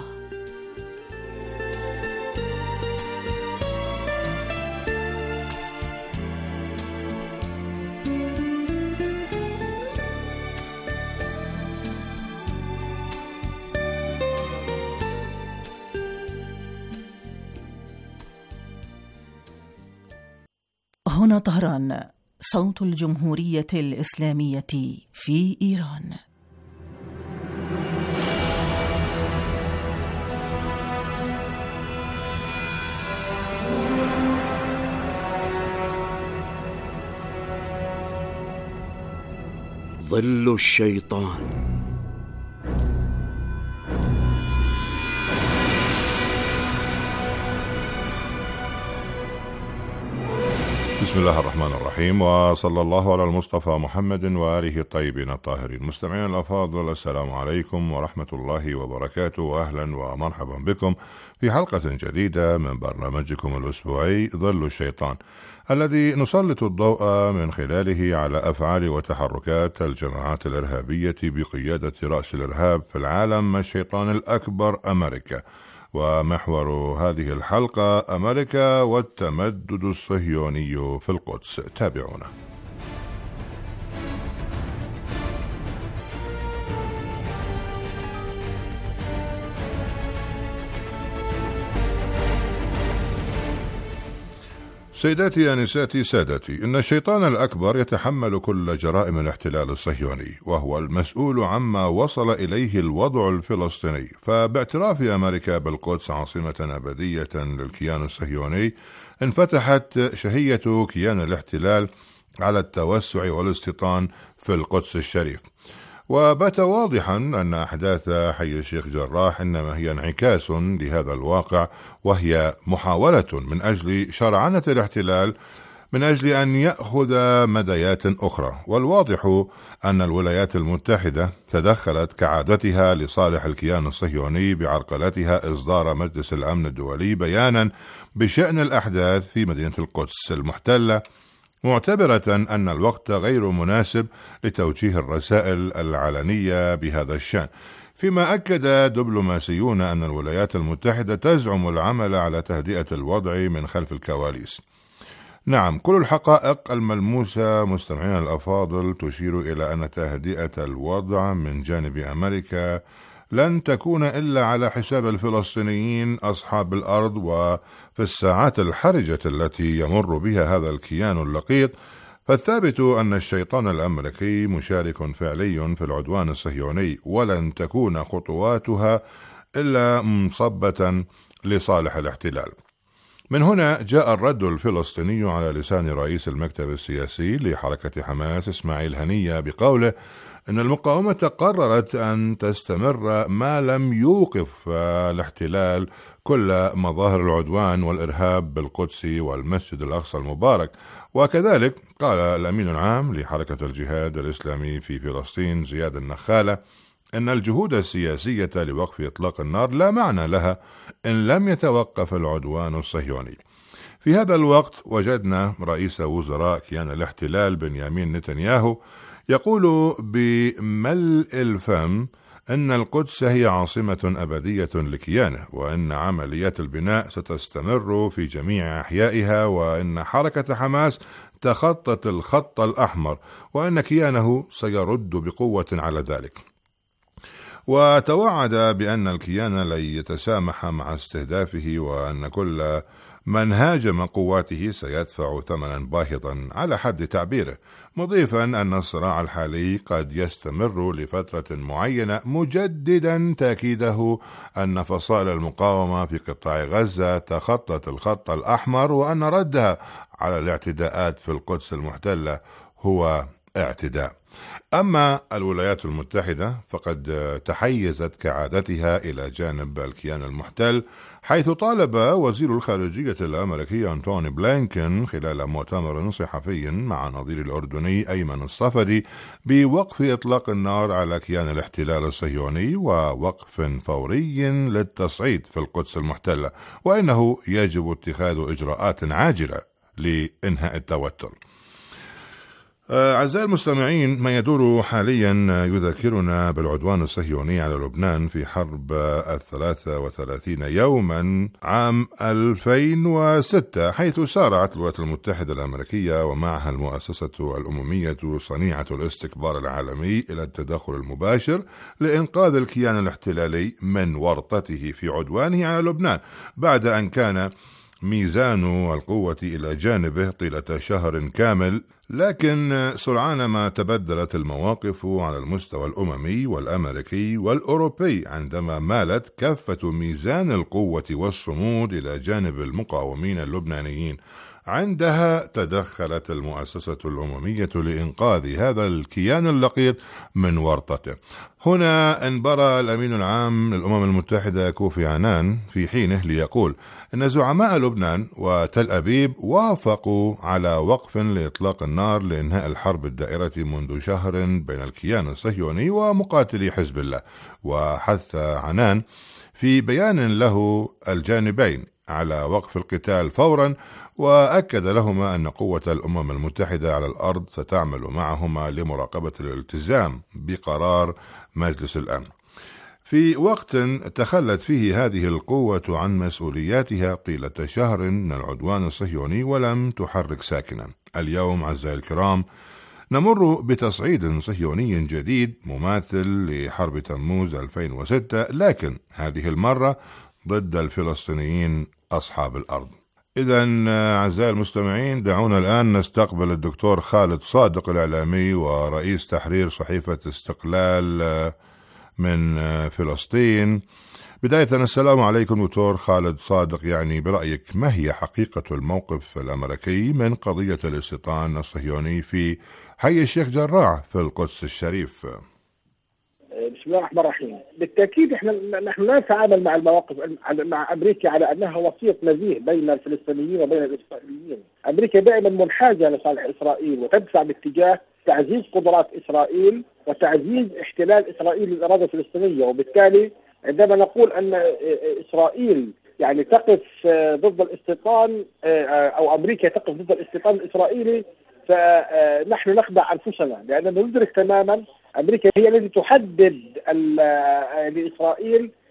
هنا طهران صوت الجمهورية الإسلامية في إيران. ظل الشيطان. بسم بسم الله الرحمن الرحيم، وصلى الله على المصطفى محمد وآله الطيبين الطاهرين. مستمعين الأفاضل، السلام عليكم ورحمة الله وبركاته، وأهلا ومرحبا بكم في حلقة جديدة من برنامجكم الأسبوعي ظل الشيطان، الذي نسلط الضوء من خلاله على أفعال وتحركات الجماعات الإرهابية بقيادة رأس الإرهاب في العالم الشيطان الأكبر أمريكا. ومحور هذه الحلقة أمريكا والتمدد الصهيوني في القدس. تابعونا. سيداتي أنساتي سادتي، إن الشيطان الأكبر يتحمل كل جرائم الاحتلال الصهيوني، وهو المسؤول عما وصل إليه الوضع الفلسطيني. فباعتراف أمريكا بالقدس عاصمة أبدية للكيان الصهيوني، انفتحت شهية كيان الاحتلال على التوسع والاستيطان في القدس الشريف. وبات واضحا أن أحداث حي الشيخ جراح إنما هي انعكاس لهذا الواقع، وهي محاولة من أجل شرعنة الاحتلال من أجل أن يأخذ مدايات أخرى. والواضح أن الولايات المتحدة تدخلت كعادتها لصالح الكيان الصهيوني بعرقلتها إصدار مجلس الأمن الدولي بيانا بشأن الأحداث في مدينة القدس المحتلة، معتبرة أن الوقت غير مناسب لتوجيه الرسائل العلنية بهذا الشأن، فيما أكد دبلوماسيون أن الولايات المتحدة تزعم العمل على تهدئة الوضع من خلف الكواليس. نعم، كل الحقائق الملموسة مستمعينا الأفاضل تشير إلى أن تهدئة الوضع من جانب أمريكا لن تكون إلا على حساب الفلسطينيين أصحاب الأرض. وفي الساعات الحرجة التي يمر بها هذا الكيان اللقيط، فالثابت أن الشيطان الأمريكي مشارك فعلي في العدوان الصهيوني، ولن تكون خطواتها إلا مصبة لصالح الاحتلال. من هنا جاء الرد الفلسطيني على لسان رئيس المكتب السياسي لحركة حماس إسماعيل هنية بقوله إن المقاومة قررت أن تستمر ما لم يوقف الاحتلال كل مظاهر العدوان والإرهاب بالقدس والمسجد الأقصى المبارك. وكذلك قال الأمين العام لحركة الجهاد الإسلامي في فلسطين زياد النخالة إن الجهود السياسية لوقف إطلاق النار لا معنى لها إن لم يتوقف العدوان الصهيوني. في هذا الوقت وجدنا رئيس وزراء كيان الاحتلال بنيامين نتنياهو يقول بملء الفم أن القدس هي عاصمة أبدية لكيانه، وأن عمليات البناء ستستمر في جميع أحيائها، وأن حركة حماس تخطت الخط الأحمر، وأن كيانه سيرد بقوة على ذلك. وتوعد بأن الكيان لن يتسامح مع استهدافه، وأن كل من هاجم قواته سيدفع ثمنا باهظا على حد تعبيره، مضيفا أن الصراع الحالي قد يستمر لفترة معينة، مجددا تأكيده أن فصائل المقاومة في قطاع غزة تخطت الخط الأحمر، وأن ردها على الاعتداءات في القدس المحتلة هو اعتداء. أما الولايات المتحدة فقد تحيزت كعادتها إلى جانب الكيان المحتل، حيث طالب وزير الخارجية الأمريكي أنتوني بلينكن خلال مؤتمر صحفي مع نظير الأردني أيمن الصفدي بوقف إطلاق النار على كيان الاحتلال الصهيوني ووقف فوري للتصعيد في القدس المحتلة، وإنه يجب اتخاذ إجراءات عاجلة لإنهاء التوتر. أعزائي المستمعين، ما يدور حاليا يذكرنا بالعدوان الصهيوني على لبنان في حرب الثلاثة وثلاثين يوما عام ألفين وستة، حيث سارعت الولايات المتحدة الأمريكية ومعها المؤسسة الأممية صنيعة الاستكبار العالمي إلى التدخل المباشر لإنقاذ الكيان الاحتلالي من ورطته في عدوانه على لبنان، بعد أن كان ميزان القوة إلى جانبه طيلة شهر كامل. لكن سرعان ما تبدلت المواقف على المستوى الأممي والأمريكي والأوروبي، عندما مالت كافة ميزان القوة والصمود إلى جانب المقاومين اللبنانيين عندها تدخلت المؤسسة الأممية لإنقاذ هذا الكيان اللقيط من ورطته. هنا انبرى الأمين العام للأمم المتحدة كوفي عنان في حينه ليقول إن زعماء لبنان وتل أبيب وافقوا على وقف لإطلاق النار لإنهاء الحرب الدائرة منذ شهر بين الكيان الصهيوني ومقاتلي حزب الله. وحث عنان في بيان له الجانبين على وقف القتال فورا، وأكد لهما أن قوة الأمم المتحدة على الأرض ستعمل معهما لمراقبة الالتزام بقرار مجلس الأمن. في وقت تخلت فيه هذه القوة عن مسؤولياتها طيلة شهر من العدوان الصهيوني ولم تحرك ساكنا، اليوم أعزائي الكرام نمر بتصعيد صهيوني جديد مماثل لحرب تموز ألفين وستة، لكن هذه المرة ضد الفلسطينيين أصحاب الأرض. إذن أعزائي المستمعين دعونا الآن نستقبل الدكتور خالد صادق الإعلامي ورئيس تحرير صحيفة استقلال من فلسطين. بداية السلام عليكم دكتور خالد صادق، يعني برأيك ما هي حقيقة الموقف الأمريكي من قضية الاستيطان الصهيوني في حي الشيخ جراح في القدس الشريف؟ بسم الله الرحمن الرحيم. بالتأكيد احنا نحن لا نتعامل مع المواقف مع أمريكا على أنها وسيط نزيه بين الفلسطينيين وبين الإسرائيليين. أمريكا دائما منحازة لصالح إسرائيل وتدفع باتجاه تعزيز قدرات إسرائيل وتعزيز احتلال إسرائيل للأراضي الفلسطينية، وبالتالي عندما نقول أن إسرائيل يعني تقف ضد الاستيطان أو أمريكا تقف ضد الاستيطان الإسرائيلي فنحن نخدع أنفسنا، لأننا ندرك تماما أمريكا هي التي تحدد لإسرائيل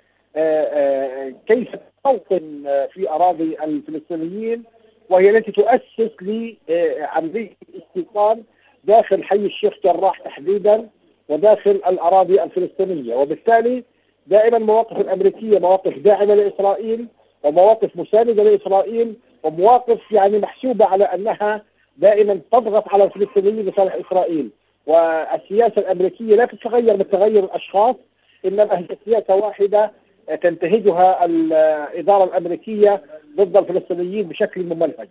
كيف توطن في أراضي الفلسطينيين، وهي التي تؤسس لعملية الاستيطان داخل حي الشيخ جراح تحديدا وداخل الأراضي الفلسطينية. وبالتالي دائما المواقف الأمريكية مواقف داعمة لإسرائيل ومواقف مساندة لإسرائيل ومواقف يعني محسوبة على أنها دائما تضغط على الفلسطينيين لصالح إسرائيل. والسياسة الأمريكية لا تتغير بتغير الأشخاص، إنما هي سياسة واحدة تنتهجها الإدارة الأمريكية ضد الفلسطينيين بشكل ممنهج.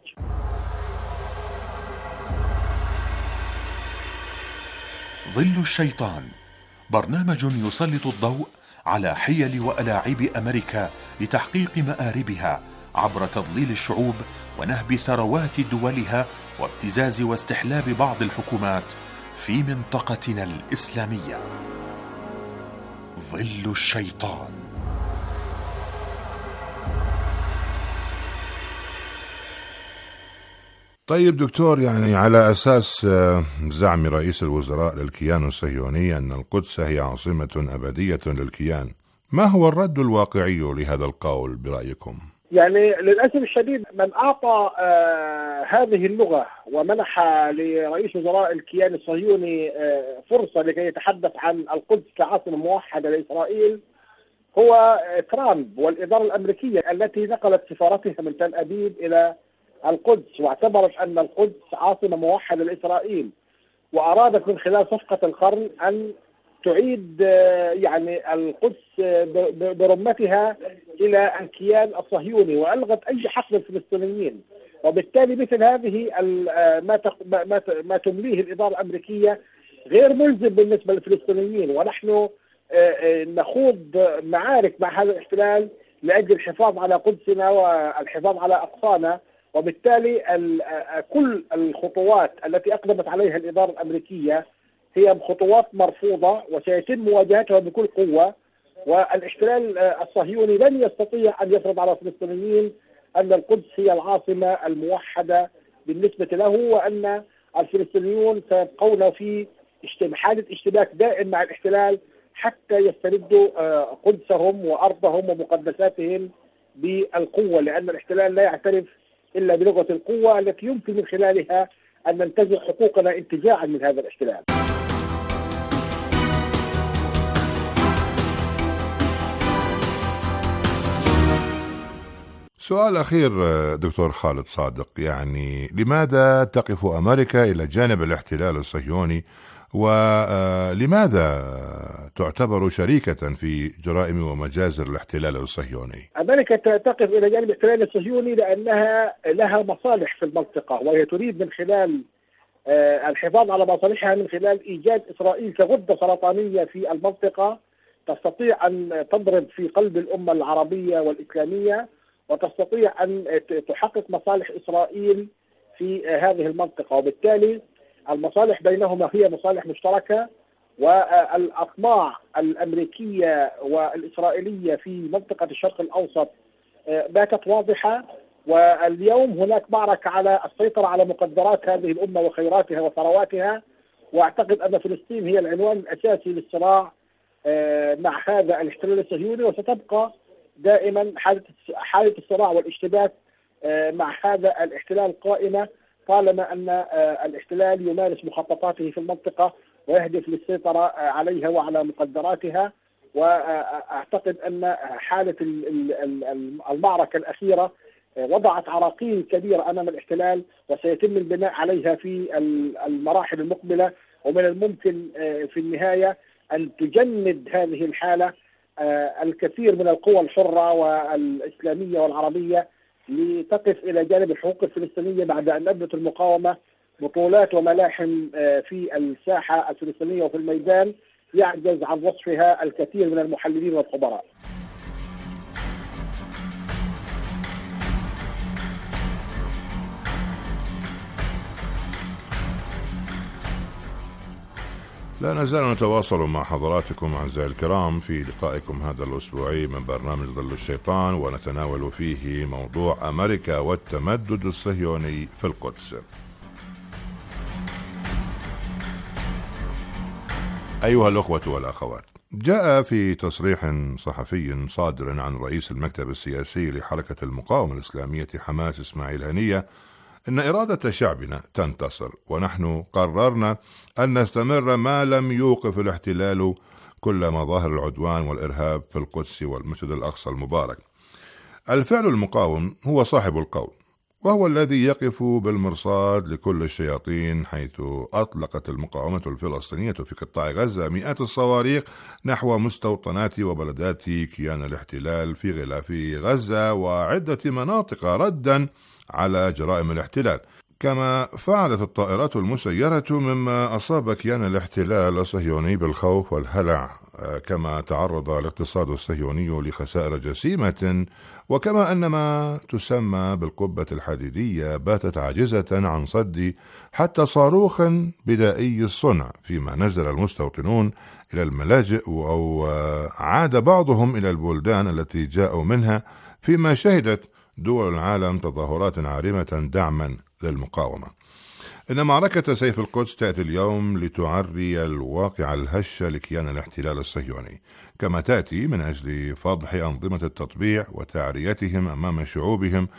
ظل الشيطان برنامج يسلط الضوء على حيل وألاعيب أمريكا لتحقيق مآربها عبر تضليل الشعوب ونهب ثروات دولها وابتزاز واستحلاب بعض الحكومات في منطقتنا الإسلامية. ظل الشيطان. طيب دكتور، يعني على أساس زعم رئيس الوزراء للكيان الصهيوني أن القدس هي عاصمة أبدية للكيان، ما هو الرد الواقعي لهذا القول برأيكم؟ يعني للأسف الشديد من أعطى آه هذه اللغة ومنح لرئيس وزراء الكيان الصهيوني آه فرصة لكي يتحدث عن القدس كعاصمة موحدة لإسرائيل هو ترامب والإدارة الأمريكية التي نقلت سفارتها من تل أبيب إلى القدس واعتبرت أن القدس عاصمة موحدة لإسرائيل، وأرادت من خلال صفقة القرن أن تعيد يعني القدس برمتها إلى الكيان الصهيوني وألغت أي حق للفلسطينيين. وبالتالي مثل هذه ما ما تمليه الإدارة الأمريكية غير ملزم بالنسبة للفلسطينيين، ونحن نخوض معارك مع هذا الاحتلال لأجل الحفاظ على قدسنا والحفاظ على أقصانا. وبالتالي كل الخطوات التي أقدمت عليها الإدارة الأمريكية هي خطوات مرفوضة وسيتم مواجهتها بكل قوة، والاحتلال الصهيوني لن يستطيع أن يفرض على الفلسطينيين أن القدس هي العاصمة الموحدة بالنسبة له، وأن الفلسطينيون سيبقون في حالة اشتباك دائم مع الاحتلال حتى يستردوا قدسهم وأرضهم ومقدساتهم بالقوة، لأن الاحتلال لا يعترف إلا بلغة القوة التي يمكن من خلالها أن ننتزع حقوقنا انتزاعا من هذا الاحتلال. سؤال أخير دكتور خالد صادق، يعني لماذا تقف أمريكا إلى جانب الاحتلال الصهيوني ولماذا تعتبر شريكة في جرائم ومجازر الاحتلال الصهيوني؟ أمريكا تقف إلى جانب الاحتلال الصهيوني لأنها لها مصالح في المنطقة، وهي تريد من خلال الحفاظ على مصالحها من خلال إيجاد إسرائيل كغدة سرطانية في المنطقة تستطيع أن تضرب في قلب الأمة العربية والإسلامية، وتستطيع أن تحقق مصالح إسرائيل في هذه المنطقة. وبالتالي المصالح بينهما هي مصالح مشتركة، والأطماع الأمريكية والإسرائيلية في منطقة الشرق الأوسط باتت واضحة. واليوم هناك معركة على السيطرة على مقدرات هذه الأمة وخيراتها وثرواتها، وأعتقد أن فلسطين هي العنوان الأساسي للصراع مع هذا الاحتلال الصهيوني، وستبقى دائما حالة حالة الصراع والاشتباك مع هذا الاحتلال قائمة طالما أن الاحتلال يمارس مخططاته في المنطقة ويهدف للسيطرة عليها وعلى مقدراتها. وأعتقد أن حالة المعركة الأخيرة وضعت عراقيل كبيرة أمام الاحتلال، وسيتم البناء عليها في المراحل المقبلة. ومن الممكن في النهاية أن تجند هذه الحالة الكثير من القوى الحرة والإسلامية والعربية لتقف إلى جانب الحقوق الفلسطينية بعد أن أبدت المقاومة بطولات وملاحم في الساحة الفلسطينية وفي الميدان يعجز عن وصفها الكثير من المحللين والخبراء. لا نزال نتواصل مع حضراتكم أعزائي الكرام في لقائكم هذا الأسبوعي من برنامج ظل الشيطان، ونتناول فيه موضوع أمريكا والتمدد الصهيوني في القدس. أيها الأخوة والأخوات، جاء في تصريح صحفي صادر عن رئيس المكتب السياسي لحركة المقاومة الإسلامية حماس إسماعيل هنية إن إرادة شعبنا تنتصر، ونحن قررنا أن نستمر ما لم يوقف الاحتلال كل مظاهر العدوان والإرهاب في القدس والمسجد الأقصى المبارك. الفعل المقاوم هو صاحب القول، وهو الذي يقف بالمرصاد لكل الشياطين، حيث أطلقت المقاومة الفلسطينية في قطاع غزة مئات الصواريخ نحو مستوطنات وبلدات كيان الاحتلال في غلاف غزة وعدة مناطق ردا على جرائم الاحتلال، كما فعلت الطائرات المسيرة مما أصاب كيان الاحتلال الصهيوني بالخوف والهلع، كما تعرض الاقتصاد الصهيوني لخسائر جسيمة، وكما أن ما تسمى بالقبة الحديدية باتت عاجزة عن صد حتى صاروخ بدائي الصنع، فيما نزل المستوطنون إلى الملاجئ أو عاد بعضهم إلى البلدان التي جاءوا منها، فيما شهدت دول العالم تظاهرات عارمة دعما للمقاومة. إن معركة سيف القدس تأتي اليوم لتعري الواقع الهش لكيان الاحتلال الصهيوني، كما تأتي من أجل فضح أنظمة التطبيع وتعريتهم أمام شعوبهم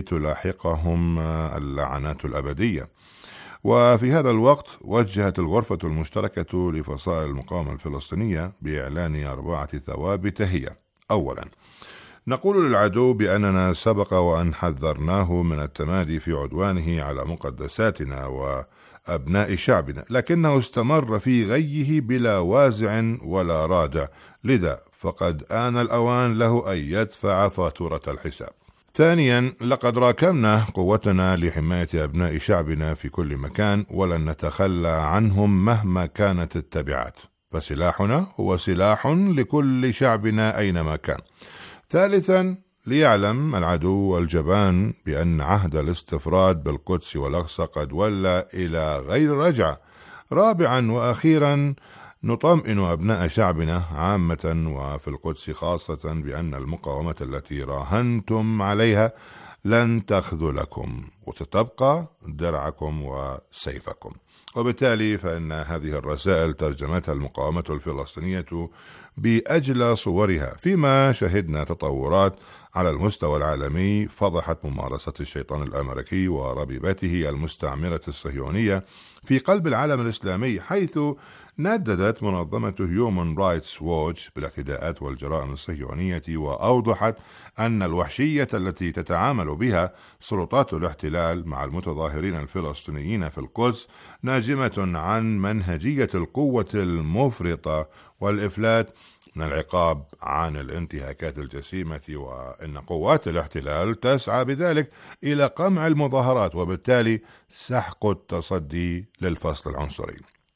لتلاحقهم اللعنات الأبدية. وفي هذا الوقت وجهت الغرفة المشتركة لفصائل المقاومة الفلسطينية بإعلان أربعة ثوابت هي: أولا، نقول للعدو بأننا سبق وأن حذرناه من التمادي في عدوانه على مقدساتنا وأبناء شعبنا، لكنه استمر في غيه بلا وازع ولا رادع، لذا فقد آن الأوان له أن يدفع فاتورة الحساب. ثانيا، لقد راكمنا قوتنا لحماية أبناء شعبنا في كل مكان، ولن نتخلى عنهم مهما كانت التبعات، فسلاحنا هو سلاح لكل شعبنا أينما كان. ثالثا، ليعلم العدو الجبان بأن عهد الاستفراد بالقدس والأقصى قد ولى إلى غير رجعة. رابعا وأخيرا، نطمئن أبناء شعبنا عامة وفي القدس خاصة بأن المقاومة التي راهنتم عليها لن تخذلكم، وستبقى درعكم وسيفكم. وبالتالي فإن هذه الرسائل ترجمتها المقاومة الفلسطينية بأجلى صورها، فيما شهدنا تطورات على المستوى العالمي فضحت ممارسة الشيطان الأمريكي وربيبته المستعمرة الصهيونية في قلب العالم الإسلامي، حيث نددت منظمة هيومن رايتس ووتش بالاعتداءات والجرائم الصهيونية، وأوضحت أن الوحشية التي تتعامل بها سلطات الاحتلال مع المتظاهرين الفلسطينيين في القدس ناجمة عن منهجية القوة المفرطة والإفلات من العقاب عن الانتهاكات الجسيمة، وإن قوات الاحتلال تسعى بذلك إلى قمع المظاهرات وبالتالي سحق التصدي للفصل العنصري.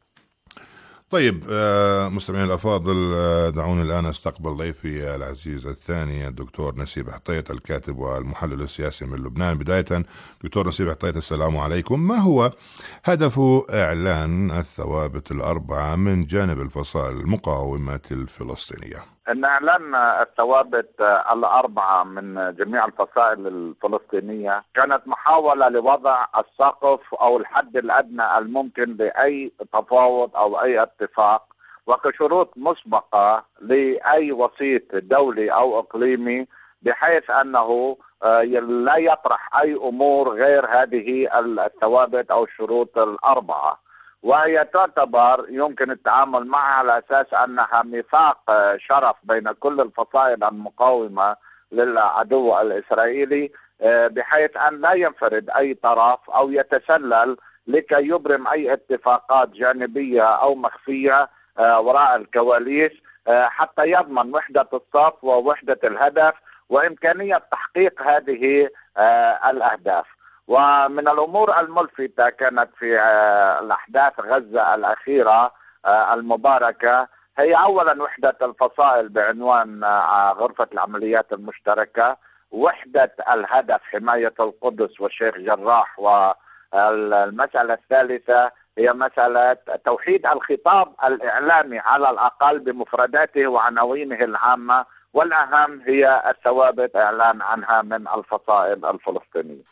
طيب مستمعين الأفاضل، دعوني الآن استقبل ضيفي العزيز الثاني الدكتور نسيب حطيت، الكاتب والمحلل السياسي من لبنان. بداية دكتور نسيب حطيت، السلام عليكم. ما هو هدف إعلان الثوابت الأربعة من جانب الفصائل المقاومة الفلسطينية؟ أن إعلان الثوابت الأربعة من جميع الفصائل الفلسطينية كانت محاولة لوضع السقف أو الحد الأدنى الممكن لأي تفاوض أو أي اتفاق، وكشروط مسبقة لأي وسيط دولي أو إقليمي، بحيث أنه لا يطرح أي أمور غير هذه الثوابت أو الشروط الأربعة، وهي تعتبر يمكن التعامل معها على أساس أنها ميثاق شرف بين كل الفصائل المقاومة للعدو الإسرائيلي، بحيث أن لا ينفرد أي طرف أو يتسلل لكي يبرم أي اتفاقات جانبية أو مخفية وراء الكواليس، حتى يضمن وحدة الصف ووحدة الهدف وإمكانية تحقيق هذه الأهداف. ومن الأمور الملفتة كانت في الأحداث غزة الأخيرة المباركة هي أولا وحدة الفصائل بعنوان غرفة العمليات المشتركة، وحدة الهدف حماية القدس والشيخ جراح، والمسألة الثالثة هي مسألة توحيد الخطاب الإعلامي على الأقل بمفرداته وعناوينه العامة، والأهم هي الثوابت إعلان عنها من الفصائل الفلسطينية.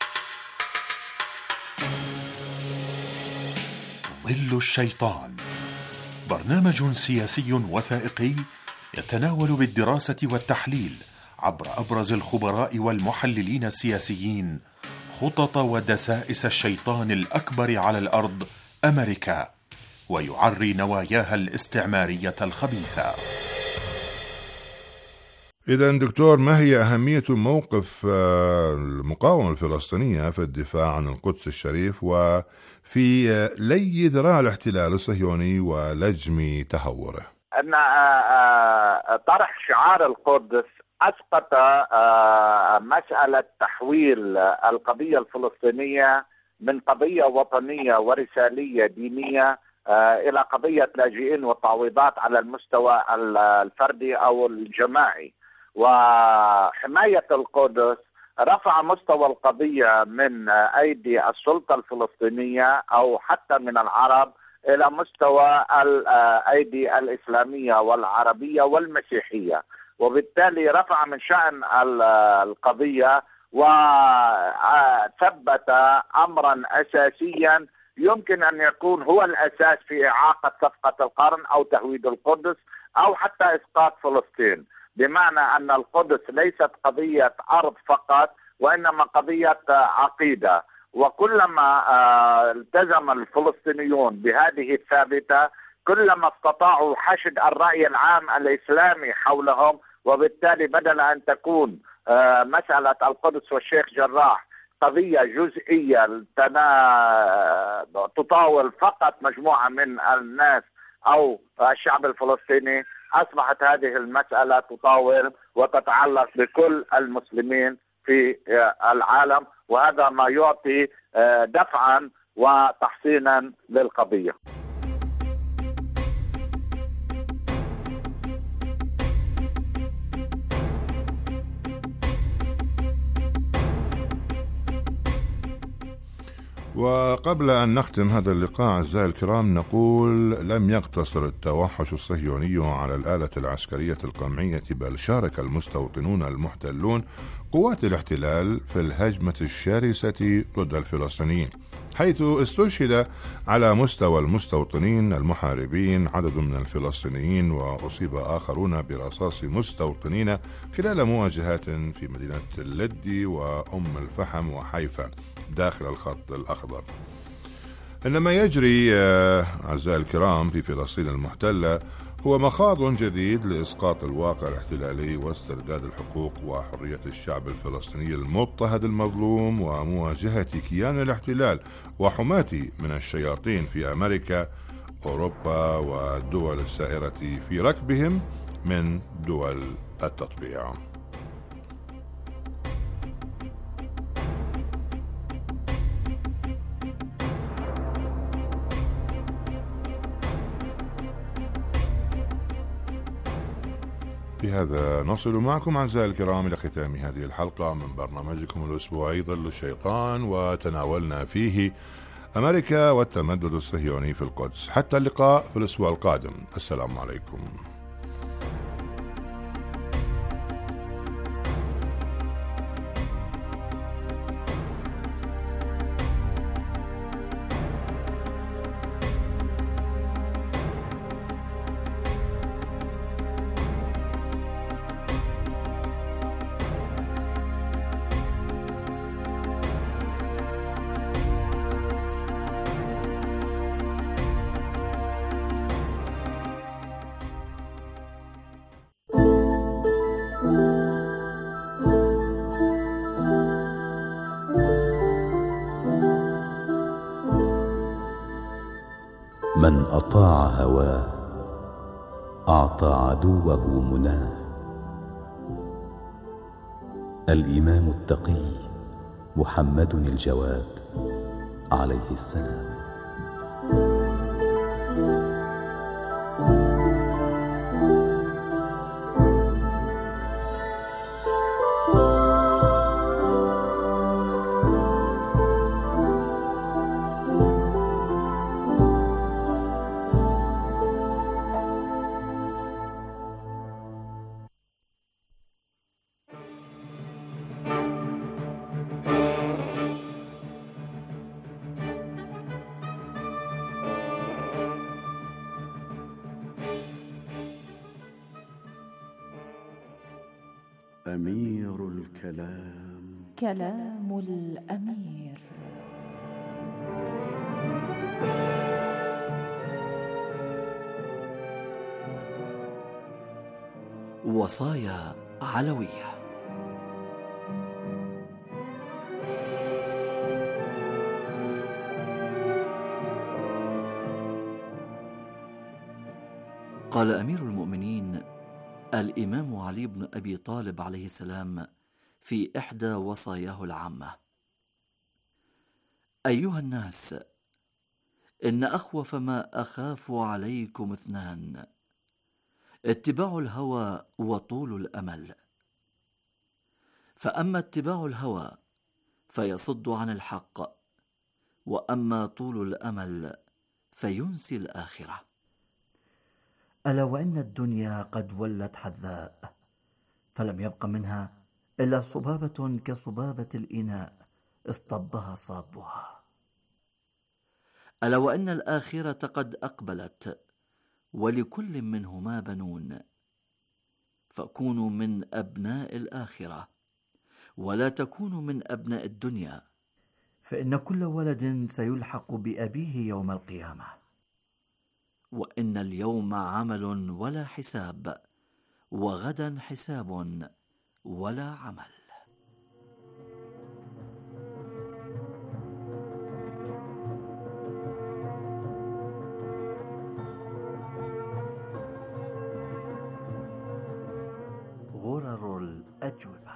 ظل الشيطان، برنامج سياسي وثائقي يتناول بالدراسة والتحليل عبر أبرز الخبراء والمحللين السياسيين خطط ودسائس الشيطان الأكبر على الأرض أمريكا، ويعري نواياها الاستعمارية الخبيثة. إذن دكتور، ما هي أهمية موقف المقاومة الفلسطينية في الدفاع عن القدس الشريف وفي لي ذراع الاحتلال الصهيوني ولجم تهوره؟ أن طرح شعار القدس أسقط مسألة تحويل القضية الفلسطينية من قضية وطنية ورسالية دينية إلى قضية لاجئين وتعويضات على المستوى الفردي أو الجماعي. وحماية القدس رفع مستوى القضية من أيدي السلطة الفلسطينية أو حتى من العرب إلى مستوى الأيدي الإسلامية والعربية والمسيحية، وبالتالي رفع من شأن القضية وثبت أمرا أساسيا يمكن أن يكون هو الأساس في إعاقة صفقة القرن أو تهويد القدس أو حتى إسقاط فلسطين، بمعنى أن القدس ليست قضية أرض فقط وإنما قضية عقيدة. وكلما التزم الفلسطينيون بهذه الثابتة كلما استطاعوا حشد الرأي العام الإسلامي حولهم، وبالتالي بدل أن تكون مسألة القدس والشيخ جراح قضية جزئية تطاول فقط مجموعة من الناس أو الشعب الفلسطيني، أصبحت هذه المسألة تطاول وتتعلق بكل المسلمين في العالم، وهذا ما يعطي دفعا وتحسينا للقضية. وقبل أن نختم هذا اللقاء أعزائي الكرام، نقول لم يقتصر التوحش الصهيوني على الآلة العسكرية القمعية، بل شارك المستوطنون المحتلون قوات الاحتلال في الهجمة الشرسة ضد الفلسطينيين، حيث استشهد على مستوى المستوطنين المحاربين عدد من الفلسطينيين، وأصيب آخرون برصاص مستوطنين خلال مواجهات في مدينة اللدي وأم الفحم وحيفا داخل الخط الأخضر. إن ما يجري أعزائي الكرام في فلسطين المحتلة هو مخاض جديد لإسقاط الواقع الاحتلالي واسترداد الحقوق وحرية الشعب الفلسطيني المضطهد المظلوم، ومواجهة كيان الاحتلال وحماة من الشياطين في أمريكا، أوروبا والدول السائرة في ركبهم من دول التطبيع. بهذا نصل معكم أعزائي الكرام إلى ختام هذه الحلقة من برنامجكم الأسبوعي ظل الشيطان، وتناولنا فيه أمريكا والتمدد الصهيوني في القدس. حتى اللقاء في الأسبوع القادم، السلام عليكم. من أطاع هواه أعطى عدوه مناه. الإمام التقي محمد الجواد عليه السلام. أمير الكلام، كلام الأمير. وصايا علوية. قال أمير المؤمنين الإمام علي بن أبي طالب عليه السلام في إحدى وصاياه العامة: أيها الناس، إن أخوف ما أخاف عليكم اثنان: اتباع الهوى وطول الأمل. فأما اتباع الهوى فيصد عن الحق، وأما طول الأمل فينسي الآخرة. ألا وإن الدنيا قد ولت حذاء، فلم يبق منها إلا صبابة كصبابة الإناء اصطبها صابها. ألا وإن الآخرة قد أقبلت، ولكل منهما بنون، فكونوا من أبناء الآخرة ولا تكونوا من أبناء الدنيا، فإن كل ولد سيلحق بأبيه يوم القيامة. وإن اليوم عمل ولا حساب، وغدا حساب ولا عمل. غرر الأجوبة.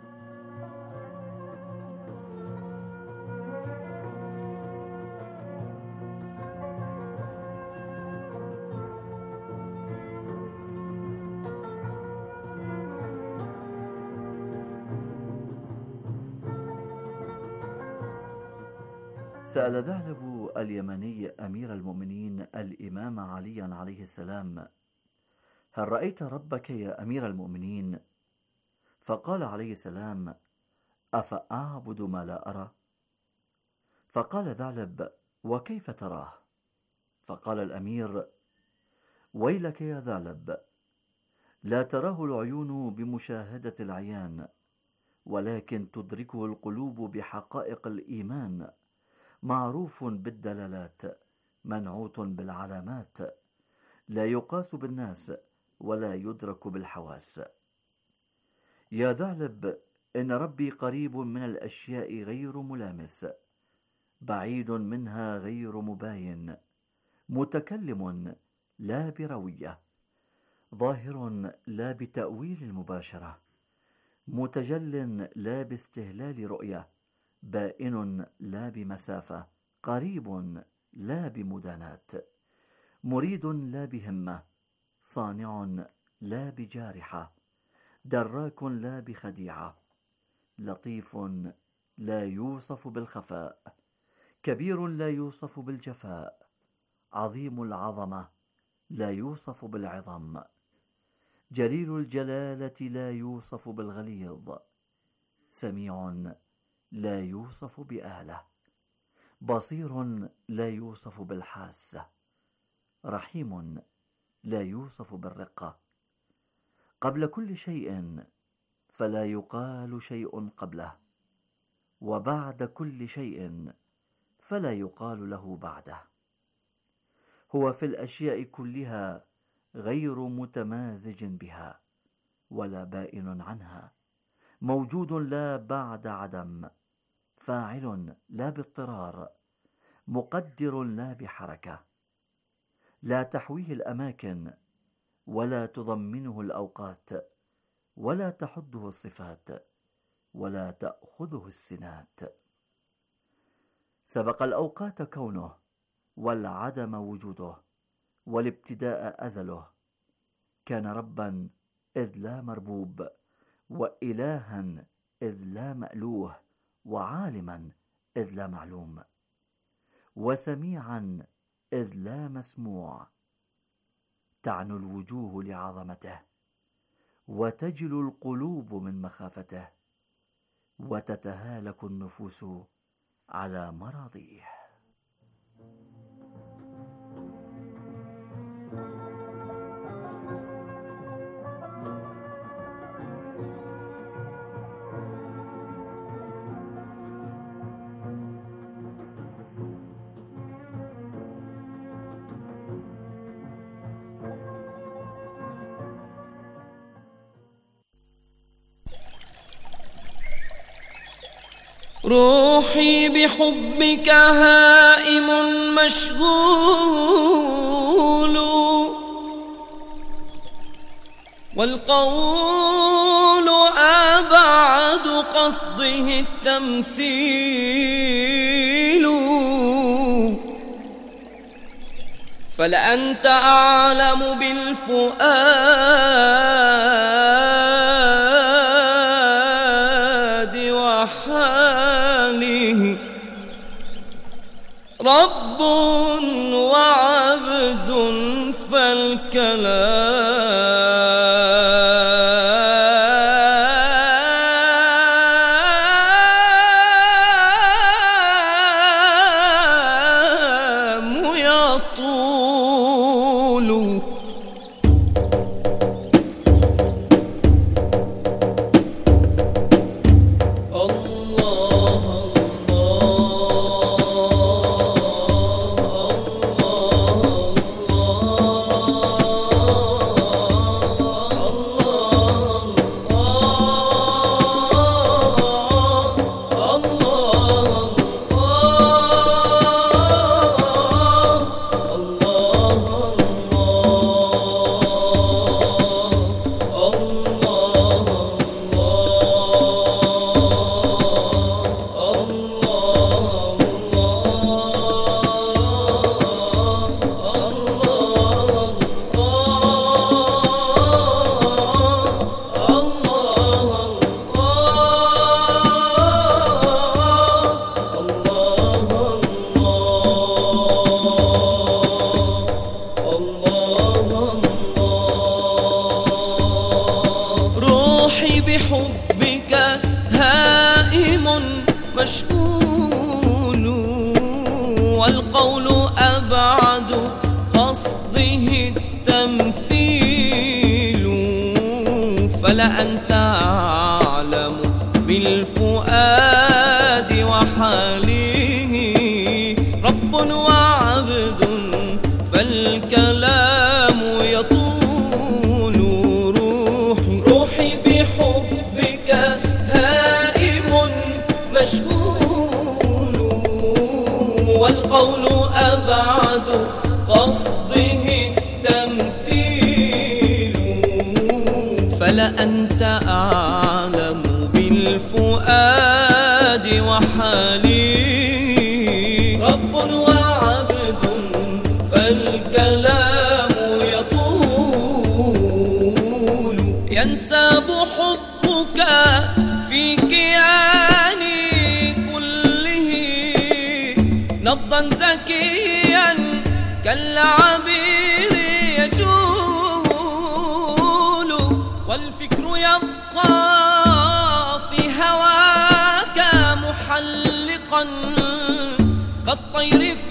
سأل ذهلب اليمني أمير المؤمنين الإمام عليا عليه السلام: هل رأيت ربك يا أمير المؤمنين؟ فقال عليه السلام: أفأعبد ما لا أرى؟ فقال ثعلب: وكيف تراه؟ فقال الأمير: ويلك يا ثعلب، لا تراه العيون بمشاهدة العيان، ولكن تدركه القلوب بحقائق الإيمان، معروف بالدلالات، منعوت بالعلامات، لا يقاس بالناس ولا يدرك بالحواس. يا ثعلب، إن ربي قريب من الأشياء غير ملامس، بعيد منها غير مباين، متكلم لا بروية، ظاهر لا بتأويل المباشرة، متجل لا باستهلال رؤية، بائن لا بمسافة، قريب لا بمداناة، مريد لا بهمة، صانع لا بجارحة، دراك لا بخديعة، لطيف لا يوصف بالخفاء، كبير لا يوصف بالجفاء، عظيم العظمة لا يوصف بالعظم، جليل الجلالة لا يوصف بالغليظ، سميع لا يوصف بآلة، بصير لا يوصف بالحاسة، رحيم لا يوصف بالرقة، قبل كل شيء فلا يقال شيء قبله، وبعد كل شيء فلا يقال له بعده. هو في الأشياء كلها غير متمازج بها ولا بائن عنها، موجود لا بعد عدم، فاعل لا باضطرار، مقدر لا بحركة، لا تحويه الأماكن ولا تضمنه الأوقات، ولا تحده الصفات، ولا تأخذه السنات. سبق الأوقات كونه، والعدم وجوده، والابتداء أزله، كان ربا إذ لا مربوب، وإلها إذ لا مألوه، وعالما إذ لا معلوم، وسميعا إذ لا مسموع، تعنو الوجوه لعظمته، وتجل القلوب من مخافته، وتتهالك النفوس على مراضيه. روحي بحبك هائم مشغول، والقول أبعد قصده التمثيل، فلأنت أعلم بالفؤاد وحاله، رب وعبد فالكلام يطول. بحبك هائم مشغول، والقول أبعد قصده التمثيل، فلا أنت أعلم بالفؤاد وحاله، رب وعبد فالكلام يطول. روحي روحي بحبك هائم مشغول، والقول أبعد قصده التمثيل، فلا أنت أعلم بالفؤاد وحالي، رب وعبد فالكلام يطول. ينساب حبك في كياني كله نبضا زكيا كالعبير يجول، والفكر يبقى في هواك محلقا كالطير